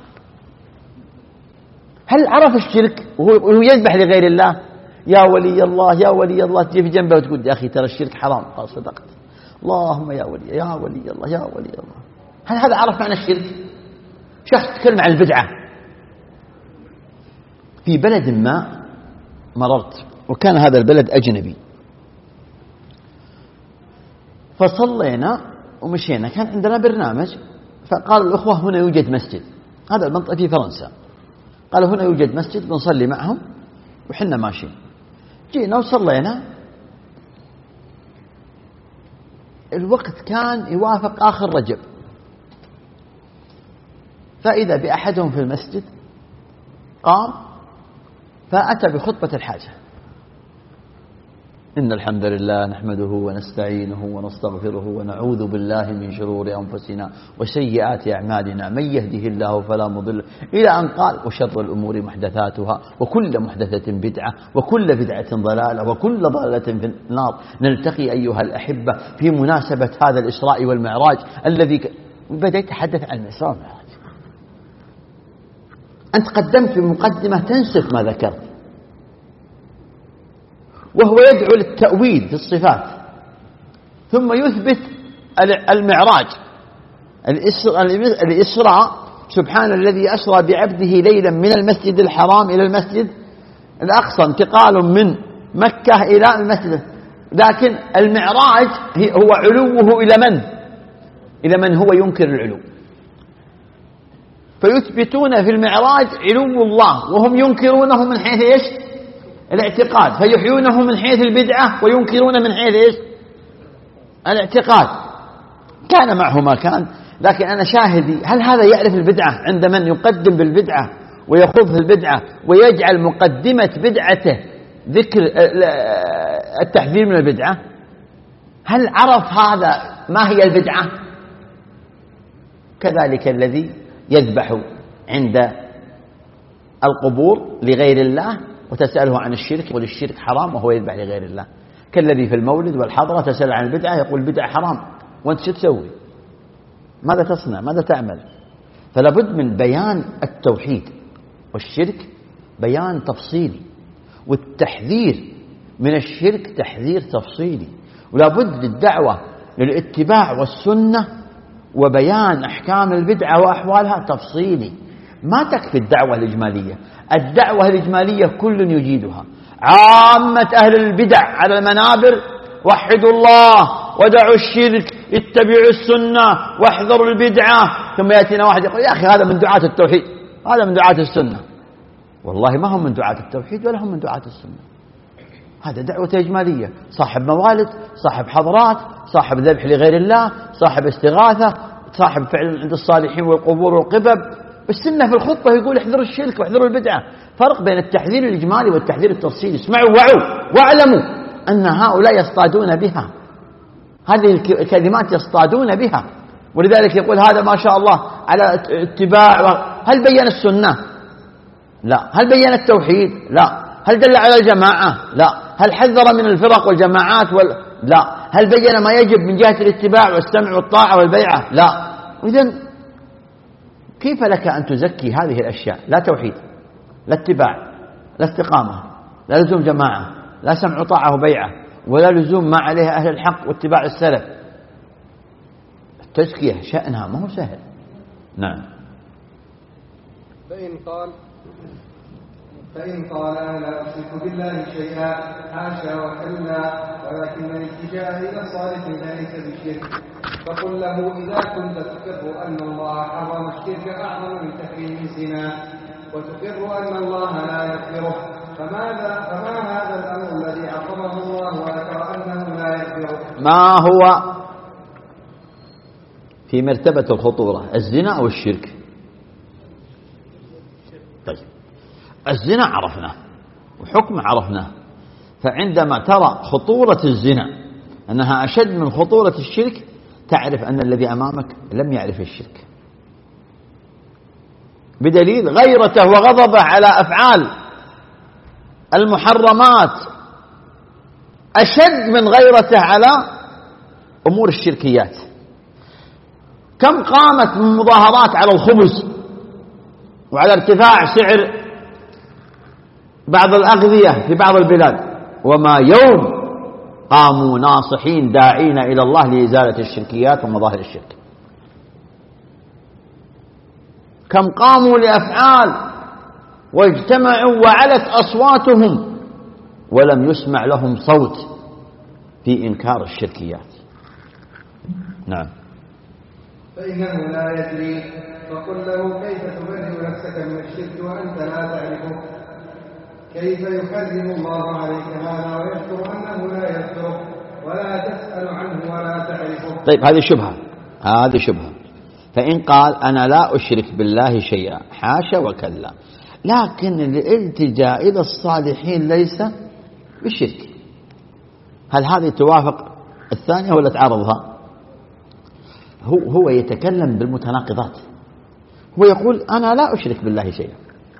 هل عرف الشرك وهو يذبح لغير الله؟ يا ولي الله يا ولي الله، تجي في جنبه وتقول يا أخي ترى الشرك حرام. قال صدقت، اللهم يا ولي يا ولي الله يا ولي الله. هل هذا عرف معنى الشرك؟ شخص تكلم عن البدعة. في بلد ما مررت وكان هذا البلد أجنبي، فصلينا ومشينا، كان عندنا برنامج، فقال الأخوة هنا يوجد مسجد، هذا المنطقة في فرنسا، قالوا هنا يوجد مسجد بنصلي معهم وحنا ماشيين. جينا وصلينا، الوقت كان يوافق آخر رجب، فإذا بأحدهم في المسجد قام فأتى بخطبة الحاجة: إن الحمد لله نحمده ونستعينه ونستغفره ونعوذ بالله من شرور أنفسنا وسيئات أعمالنا، من يهده الله فلا مضل، إلى أن قال: وشر الأمور محدثاتها وكل محدثة بدعة وكل بدعة ضلالة وكل ضلالة في النار. نلتقي أيها الأحبة في مناسبة هذا الإسراء والمعراج الذي بدأ يتحدث عن الإسراء والمعراج. أنت قدمت في مقدمة تنسف ما ذكرت، وهو يدعو للتأويل في الصفات، ثم يثبت المعراج الإسراء. سبحان الذي أسرى بعبده ليلا من المسجد الحرام إلى المسجد الأقصى، انتقال من مكة إلى المسجد. لكن المعراج هو علوه إلى من؟ إلى من هو ينكر العلو، فيثبتون في المعراج علو الله وهم ينكرونه من حيث إيش؟ الاعتقاد، فيحيونه من حيث البدعة وينكرون من حيث إيش؟ الاعتقاد. كان معه ما كان، لكن أنا شاهدي هل هذا يعرف البدعة عند من يقدم بالبدعة ويخوض في البدعة ويجعل مقدمة بدعته ذكر التحذير من البدعة؟ هل عرف هذا ما هي البدعة؟ كذلك الذي يذبح عند القبور لغير الله وتسأله عن الشرك يقول الشرك حرام وهو يذبح لغير الله، كالذي في المولد والحضرة تسأل عن البدعة يقول البدعة حرام، وأنت شو تسوي؟ ماذا تصنع؟ ماذا تعمل؟ فلا بد من بيان التوحيد والشرك بيان تفصيلي، والتحذير من الشرك تحذير تفصيلي، ولا بد للدعوة للاتباع والسنة وبيان أحكام البدعة وأحوالها تفصيلي. ما تكفي الدعوة الإجمالية. الدعوة الإجمالية كل يجيدها، عامة أهل البدع على المنابر: وحدوا الله ودعوا الشرك، اتبعوا السنة واحذروا البدعة. ثم يأتينا واحد يقول: يا أخي هذا من دعاة التوحيد، هذا من دعاة السنة. والله ما هم من دعاة التوحيد ولا هم من دعاة السنة. هذا دعوة إجمالية، صاحب موالد، صاحب حضرات، صاحب ذبح لغير الله، صاحب استغاثة، صاحب فعل عند الصالحين والقبور والقبب. السنة في الخطبة يقول احذروا الشرك واحذروا البدعة. فرق بين التحذير الإجمالي والتحذير التفصيلي. اسمعوا وعوا واعلموا أن هؤلاء يصطادون بها، هذه الكلمات يصطادون بها. ولذلك يقول هذا ما شاء الله على اتباع. هل بين السنة؟ لا. هل بين التوحيد؟ لا. هل دل على الجماعة؟ لا. هل حذر من الفرق والجماعات لا. هل بين ما يجب من جهة الاتباع والسمع والطاعة والبيعة؟ لا. إذن كيف لك أن تزكي هذه الأشياء؟ لا توحيد، لا اتباع، لا استقامة، لا لزوم جماعة، لا سمع وطاعة وبيعة، ولا لزوم ما عليه أهل الحق واتباع السلف. التزكية شأنها ما هو سهل. نعم. فإن قال أنا لا أشرك بالله شيئا حاشا وكلا، ولكن الاتجاه إلى الصالح ليس بالشرك، فقل له إذا كنت تقر أن الله حرم الشرك أعظم من تحريم الزنا، وتقر أن الله لا يغفره، فما هذا الأمر الذي عقبه الله وذكر أنه لا يغفره؟ ما هو في مرتبة الخطورة، الزنا أو الشرك؟ طيب، الزنا عرفناه وحكم عرفناه، فعندما ترى خطورة الزنا أنها أشد من خطورة الشرك تعرف أن الذي أمامك لم يعرف الشرك، بدليل غيرته وغضبه على أفعال المحرمات أشد من غيرته على أمور الشركيات. كم قامت من مظاهرات على الخبز وعلى ارتفاع سعر بعض الأغذية في بعض البلاد، وما يوم قاموا ناصحين داعين إلى الله لإزالة الشركيات ومظاهر الشرك. كم قاموا لأفعال واجتمعوا وعلت أصواتهم ولم يسمع لهم صوت في إنكار الشركيات. نعم. فإنه لا يدري، فقل له كيف تبرئ نفسك من الشرك وأنت لا تعرفه؟ كيف يحرم الله عليك هذا ويذكر أنه لا يذكره ولا تسأل عنه ولا تعرفه؟ طيب، هذه شبهة. فإن قال أنا لا أشرك بالله شيئا حاشا وكلا، لكن الالتجاء إلى الصالحين ليس بالشرك، هل هذه توافق الثانية ولا تعارضها؟ هو يتكلم بالمتناقضات. هو يقول أنا لا أشرك بالله شيئا،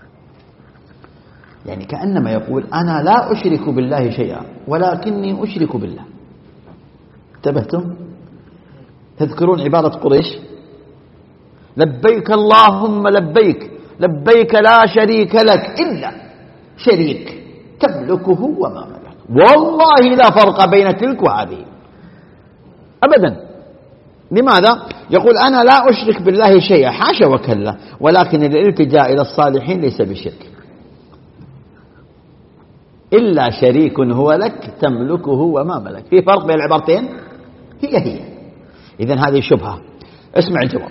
يعني كأنما يقول أنا لا أشرك بالله شيئا ولكني أشرك بالله. انتبهتم؟ تذكرون عبارة قريش لبيك اللهم لبيك لبيك لا شريك لك إلا شريك تملكه وما ملك، والله لا فرق بين تلك وهذه أبدا. لماذا؟ يقول أنا لا أشرك بالله شيئا حاشا وكلا، ولكن الالتجاء إلى الصالحين ليس بشرك، إلا شريك هو لك تملكه وما ملك. في فرق بين العبارتين؟ هي إذن هذه شبهة. اسمع الجواب.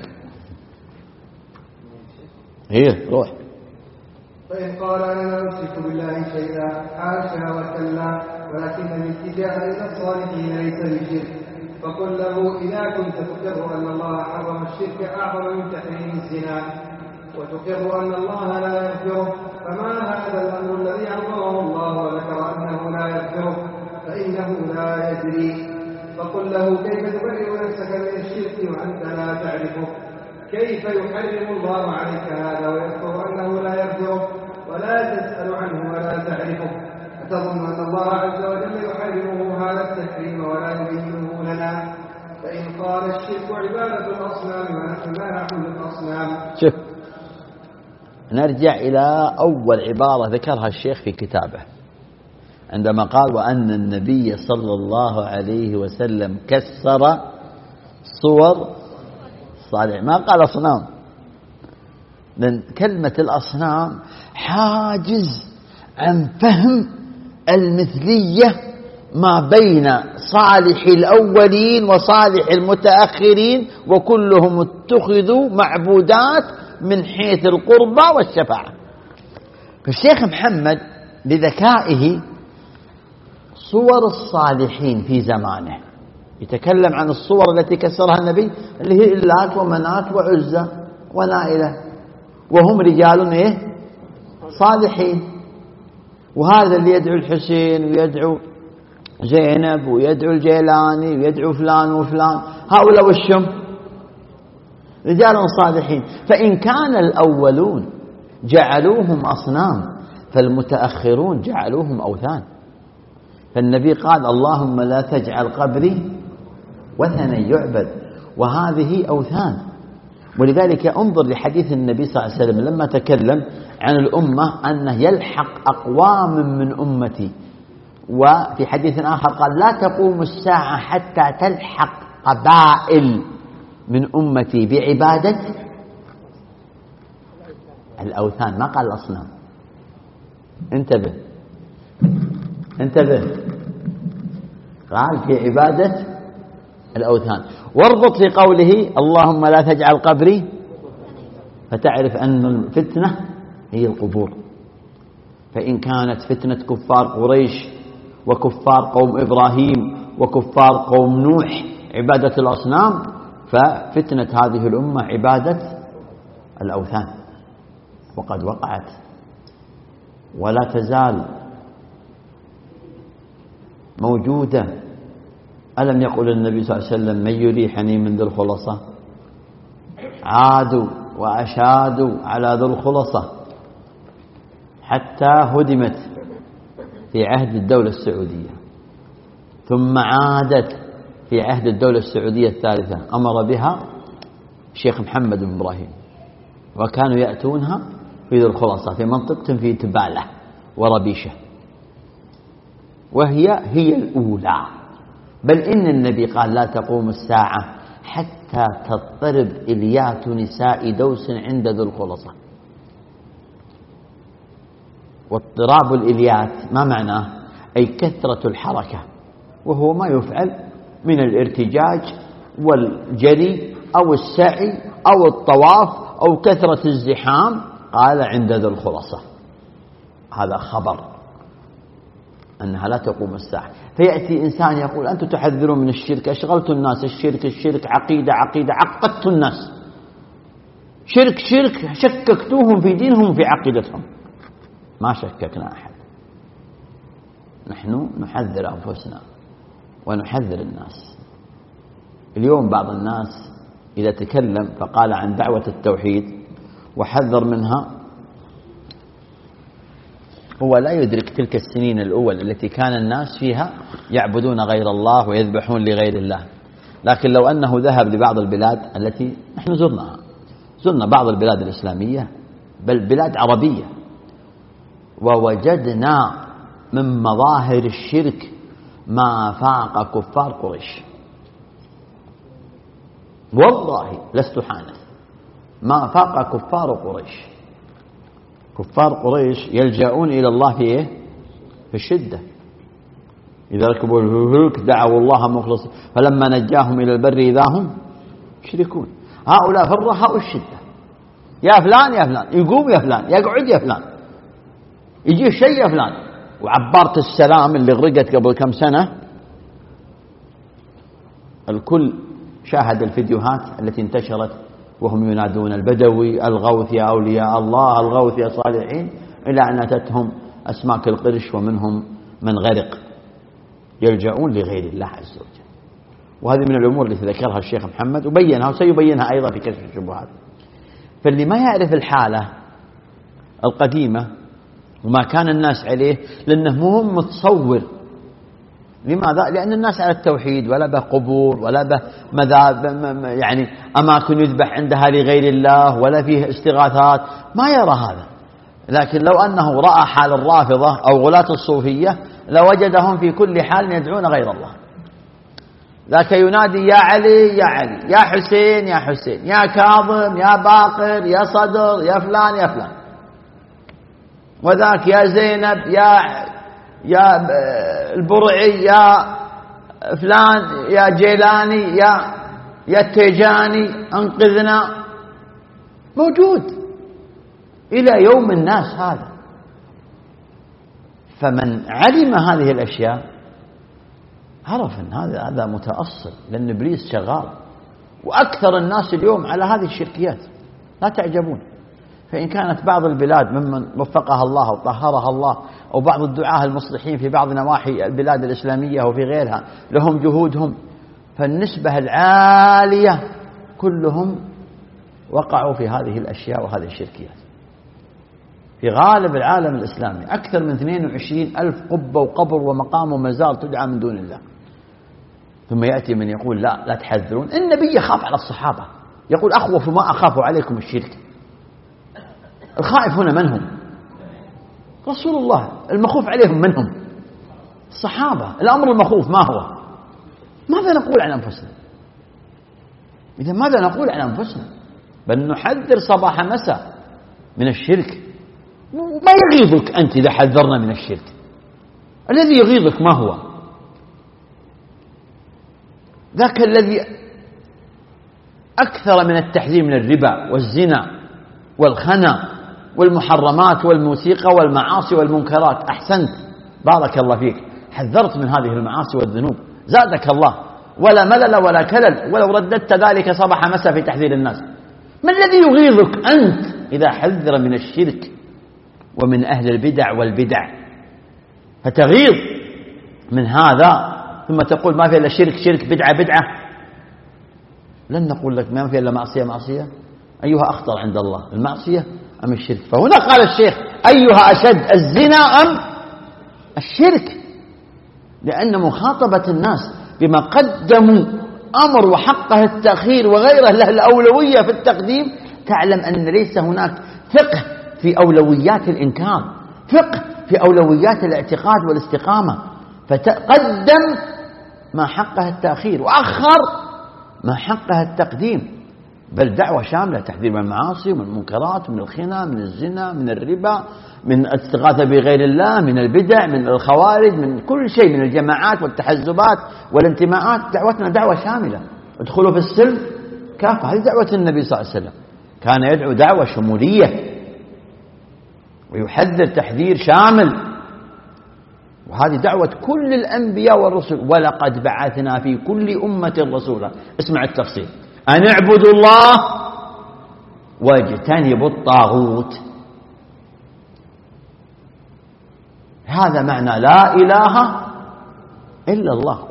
روح. فإن قال أنا لا أشرك بالله شيئا حاشا وكلا، ولكن الالتجاء إلى الصالحين ليس بشرك، فقل له إذا كنت تقر أن الله حرم الشرك أعظم من تحريم الزنا وتقر أن الله لا يغفره، فما هذا الأمر الذي عظمه الله وذكر أنه لا يغفره فإنه لا يدري. فقل له كيف تبرئ نفسك من الشرك وأنت لا تعرفه؟ كيف يحرم الله عليك هذا ويذكر أنه لا يغفره ولا تسأل عنه ولا تعرفه؟ أتظن أن الله عز وجل يحرمه هذا التحريم ولا يبينه لنا؟ فإن قال الشرك عبادة الأصنام ونحن لا نعبد الأصنام. شوف، نرجع إلى أول عبارة ذكرها الشيخ في كتابه عندما قال وأن النبي صلى الله عليه وسلم كسر صور صالح، ما قال أصنام، لأن كلمة الأصنام حاجز عن فهم المثلية ما بين صالح الأولين وصالح المتأخرين، وكلهم اتخذوا معبودات من حيث القربى والشفاعة. فالشيخ محمد بذكائه صور الصالحين في زمانه يتكلم عن الصور التي كسرها النبي اللي هي اللات ومنات وعزة ونائلة، وهم رجال صالحين. وهذا اللي يدعو الحسين ويدعو زينب ويدعو الجيلاني ويدعو فلان وفلان، هؤلاء والشم رجال صالحين. فإن كان الأولون جعلوهم أصنام فالمتأخرون جعلوهم أوثان. فالنبي قال اللهم لا تجعل قبري وثنا يعبد، وهذه أوثان. ولذلك انظر لحديث النبي صلى الله عليه وسلم لما تكلم عن الأمة أنه يلحق أقوام من أمتي، وفي حديث آخر قال لا تقوم الساعة حتى تلحق قبائل من أمتي بعبادة الأوثان، ما قال الأصنام. انتبه، قال في عبادة الأوثان. واربط في قوله اللهم لا تجعل قبري، فتعرف أن الفتنة هي القبور. فإن كانت فتنة كفار قريش وكفار قوم إبراهيم وكفار قوم نوح عبادة الأصنام، ففتنة هذه الأمة عبادة الأوثان، وقد وقعت ولا تزال موجودة. ألم يقل النبي صلى الله عليه وسلم من يريحني من ذي الخلصة؟ عادوا وأشادوا على ذي الخلصة حتى هدمت في عهد الدولة السعودية، ثم عادت في عهد الدولة السعودية الثالثة أمر بها الشيخ محمد بن إبراهيم، وكانوا يأتونها في ذي الخلصة في منطقة في تبالة وربيشة، وهي الأولى. بل إن النبي قال لا تقوم الساعة حتى تضطرب إليات نساء دوس عند ذي الخلصة. واضطراب الإليات ما معناه؟ أي كثرة الحركة، وهو ما يفعل من الارتجاج والجري أو السعي أو الطواف أو كثرة الزحام. قال عند ذي الخلصة، هذا خبر أنها لا تقوم الساعة. فيأتي إنسان يقول أنتم تحذرون من الشرك، أشغلتوا الناس الشرك عقيدة عقدت الناس. شرك شرك، شككتوهم في دينهم في عقيدتهم. ما شككنا أحد، نحن نحذر أنفسنا ونحذر الناس. اليوم بعض الناس إذا تكلم فقال عن دعوة التوحيد وحذر منها، هو لا يدرك تلك السنين الأول التي كان الناس فيها يعبدون غير الله ويذبحون لغير الله. لكن لو أنه ذهب لبعض البلاد التي نحن زرنا بعض البلاد الإسلامية بل بلاد عربية، ووجدنا من مظاهر الشرك ما فاق كفار قريش، والله لست حانث، ما فاق كفار قريش. كفار قريش يلجأون إلى الله في إيه؟ في الشدة. إذا ركبوا الهلك دعوا الله مخلصين فلما نجاهم إلى البر إذا هم يشركون. هؤلاء في الرخاء والشدة، يا فلان يا فلان، يقوم يا فلان، يقعد يا فلان، يجيه شيء يا فلان. وعبارة السلام اللي غرقت قبل كم سنة، الكل شاهد الفيديوهات التي انتشرت وهم ينادون البدوي الغوث يا أولياء الله، الغوث يا صالحين، إلى أن أتتهم أسماك القرش ومنهم من غرق، يلجؤون لغير الله عز وجل. وهذه من الأمور التي ذكرها الشيخ محمد وبينها وسيبينها أيضا في كشف الشبهات. فاللي ما يعرف الحالة القديمة وما كان الناس عليه، لأنه مو متصور. لماذا؟ لأن الناس على التوحيد، ولا به قبور ولا به مذاب يعني أماكن يذبح عندها لغير الله، ولا فيه استغاثات، ما يرى هذا. لكن لو أنه رأى حال الرافضة أو غلاة الصوفية لوجدهم في كل حال يدعون غير الله. ذاك ينادي يا علي يا علي، يا حسين يا حسين، يا كاظم يا باقر، يا صدر، يا فلان يا فلان، وذاك يا زينب يا البرعي، يا فلان، يا جيلاني، يا تيجاني أنقذنا. موجود إلى يوم الناس هذا. فمن علم هذه الأشياء عرف أن هذا متأصل، لأن إبليس شغال. وأكثر الناس اليوم على هذه الشركيات، لا تعجبون. فإن كانت بعض البلاد ممن وفقها الله وطهرها الله، أو بعض الدعاة المصلحين في بعض نواحي البلاد الإسلامية وفي غيرها لهم جهودهم، فالنسبة العالية كلهم وقعوا في هذه الأشياء وهذه الشركيات. في غالب العالم الإسلامي أكثر من 22,000 قبة وقبر ومقام ومزار تدعى من دون الله. ثم يأتي من يقول لا تحذرون. النبي يخاف على الصحابة، يقول أخوف ما أخاف عليكم الشرك. الخائف هنا من هم؟ رسول الله. المخوف عليهم من هم؟ الصحابة. الأمر المخوف ما هو؟ ماذا نقول عن أنفسنا؟ إذا ماذا نقول عن أنفسنا؟ بل نحذر صباح مساء من الشرك. ما يغيظك أنت إذا حذرنا من الشرك؟ الذي يغيظك ما هو؟ ذاك الذي أكثر من التحذير من الربا والزنا والخنا والمحرمات والموسيقى والمعاصي والمنكرات. أحسنت، بارك الله فيك، حذرت من هذه المعاصي والذنوب، زادك الله، ولا ملل ولا كلل، ولو رددت ذلك صباح مساء في تحذير الناس. ما الذي يغيظك أنت إذا حذر من الشرك ومن أهل البدع والبدع؟ فتغيظ من هذا ثم تقول ما في إلا شرك شرك بدعة بدعة. لن نقول لك ما في إلا معصية معصية. أيها أخطر عند الله، المعصية أم الشرك؟ فهنا قال الشيخ أيها أشد، الزنا أم الشرك؟ لأن مخاطبة الناس بما قدموا أمر وحقه التأخير وغيره له الأولوية في التقديم، تعلم أن ليس هناك فقه في أولويات الإنكار، فقه في أولويات الاعتقاد والاستقامة. فتقدم ما حقه التأخير وأخر ما حقه التقديم. بل دعوة شاملة، تحذير من المعاصي ومن المنكرات ومن الخنا، من الزنا، من الربا، من الاستغاثة بغير الله، من البدع، من الخوارج، من كل شيء، من الجماعات والتحزبات والانتماءات. دعوتنا دعوة شاملة. ادخلوا في السلم كافة. هذه دعوة النبي صلى الله عليه وسلم، كان يدعو دعوة شمولية ويحذر تحذير شامل. وهذه دعوة كل الأنبياء والرسل. ولقد بعثنا في كل أمة رسولا. اسمع التفصيل: أن اعبدوا الله واجتنبوا الطاغوت. هذا معنى لا إله إلا الله.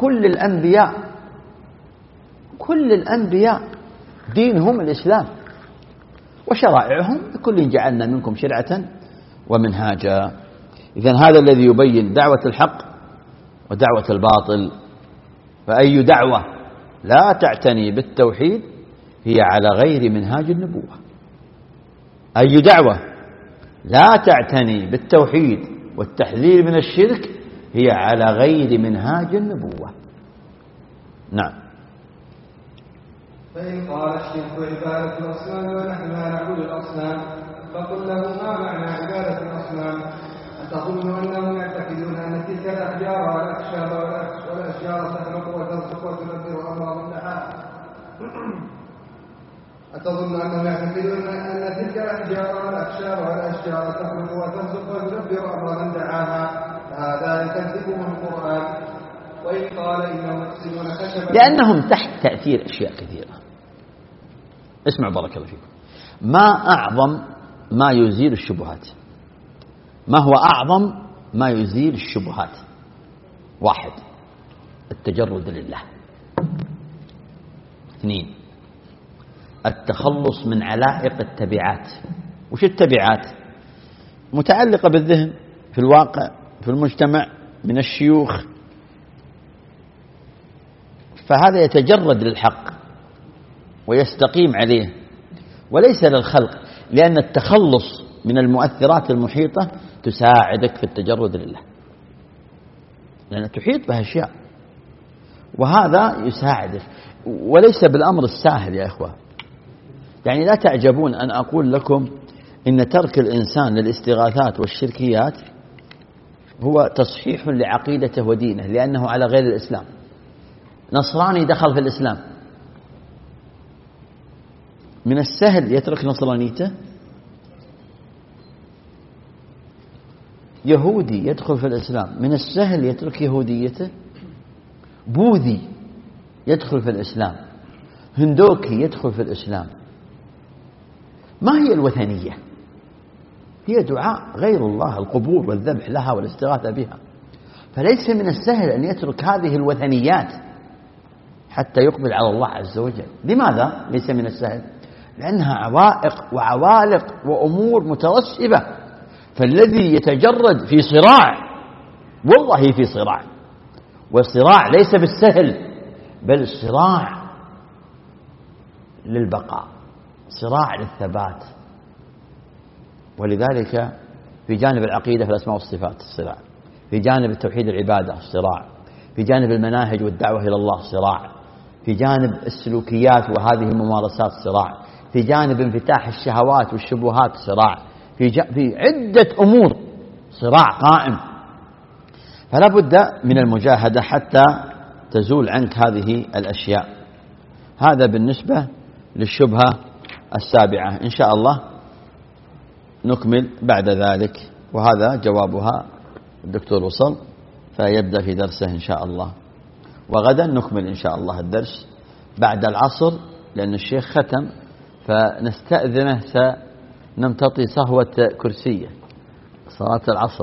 كل الأنبياء دينهم الإسلام، وشرائعهم كل جعلنا منكم شرعة ومنهاجا. إذن هذا الذي يبين دعوة الحق ودعوة الباطل. فأي دعوة لا تعتني بالتوحيد هي على غير منهاج النبوة. أي دعوة لا تعتني بالتوحيد والتحذير من الشرك هي على غير منهاج النبوة. نعم. فإن قال الشرك عبادة الأصنام ونحن لا نعبد الأصنام فقل له ما معنى عبادة الأصنام؟ أتظن أنهم يعتقدون أن تلك الأحجار والأشجار تخلق وترزق وتدبر أمر النحاة؟ أتظن أنهم يعتقدون أن تلك الأحجار والأشجار تخلق وترزق وتدبر أمر دعاها؟ هذا يكذبه القرآن. وإن قال إنهم يقسمون خشبا لأنهم تحت تأثير أشياء كثيرة. اسمع بارك الله فيكم. ما أعظم ما يزيل الشبهات؟ ما هو أعظم ما يزيل الشبهات؟ 1 التجرد لله. 2 التخلص من علائق التبعات. وش التبعات؟ متعلقة بالذهن، في الواقع، في المجتمع، من الشيوخ. فهذا يتجرد للحق ويستقيم عليه وليس للخلق، لأن التخلص من المؤثرات المحيطة تساعدك في التجرد لله، لأن تحيط بها أشياء، وهذا يساعدك. وليس بالأمر السهل يا إخوة. يعني لا تعجبون أن أقول لكم إن ترك الإنسان للاستغاثات والشركيات هو تصحيح لعقيدته ودينه، لأنه على غير الإسلام. نصراني دخل في الإسلام، من السهل يترك نصرانيته. يهودي يدخل في الإسلام، من السهل يترك يهوديته. بوذي يدخل في الإسلام، هندوكي يدخل في الإسلام. ما هي الوثنية؟ هي دعاء غير الله، القبور والذبح لها والاستغاثة بها. فليس من السهل أن يترك هذه الوثنيات حتى يقبل على الله عز وجل. لماذا ليس من السهل؟ لأنها عوائق وعوالق وأمور مترسبة. فالذي يتجرد في صراع، والله في صراع، والصراع ليس بالسهل، بل صراع للبقاء، صراع للثبات. ولذلك في جانب العقيدة في الأسماء والصفات صراع، في جانب التوحيد العبادة صراع، في جانب المناهج والدعوة إلى الله صراع، في جانب السلوكيات وهذه الممارسات صراع، في جانب انفتاح الشهوات والشبهات صراع، في عدة أمور صراع قائم. فلا بد من المجاهدة حتى تزول عنك هذه الأشياء. هذا بالنسبة للشبهة السابعة. إن شاء الله نكمل بعد ذلك، وهذا جوابها. الدكتور وصل فيبدأ في درسه إن شاء الله، وغدا نكمل إن شاء الله الدرس بعد العصر، لأن الشيخ ختم، فنستأذنه سنمتطي صهوة كرسية صلاة العصر.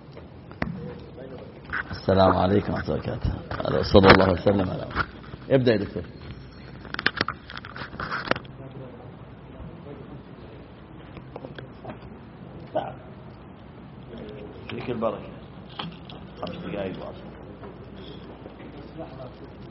السلام عليكم ورحمة الله وبركاته. صلى الله وسلم على يبدأ يا دكتور. فيك البركة. 5 دقائق واصل.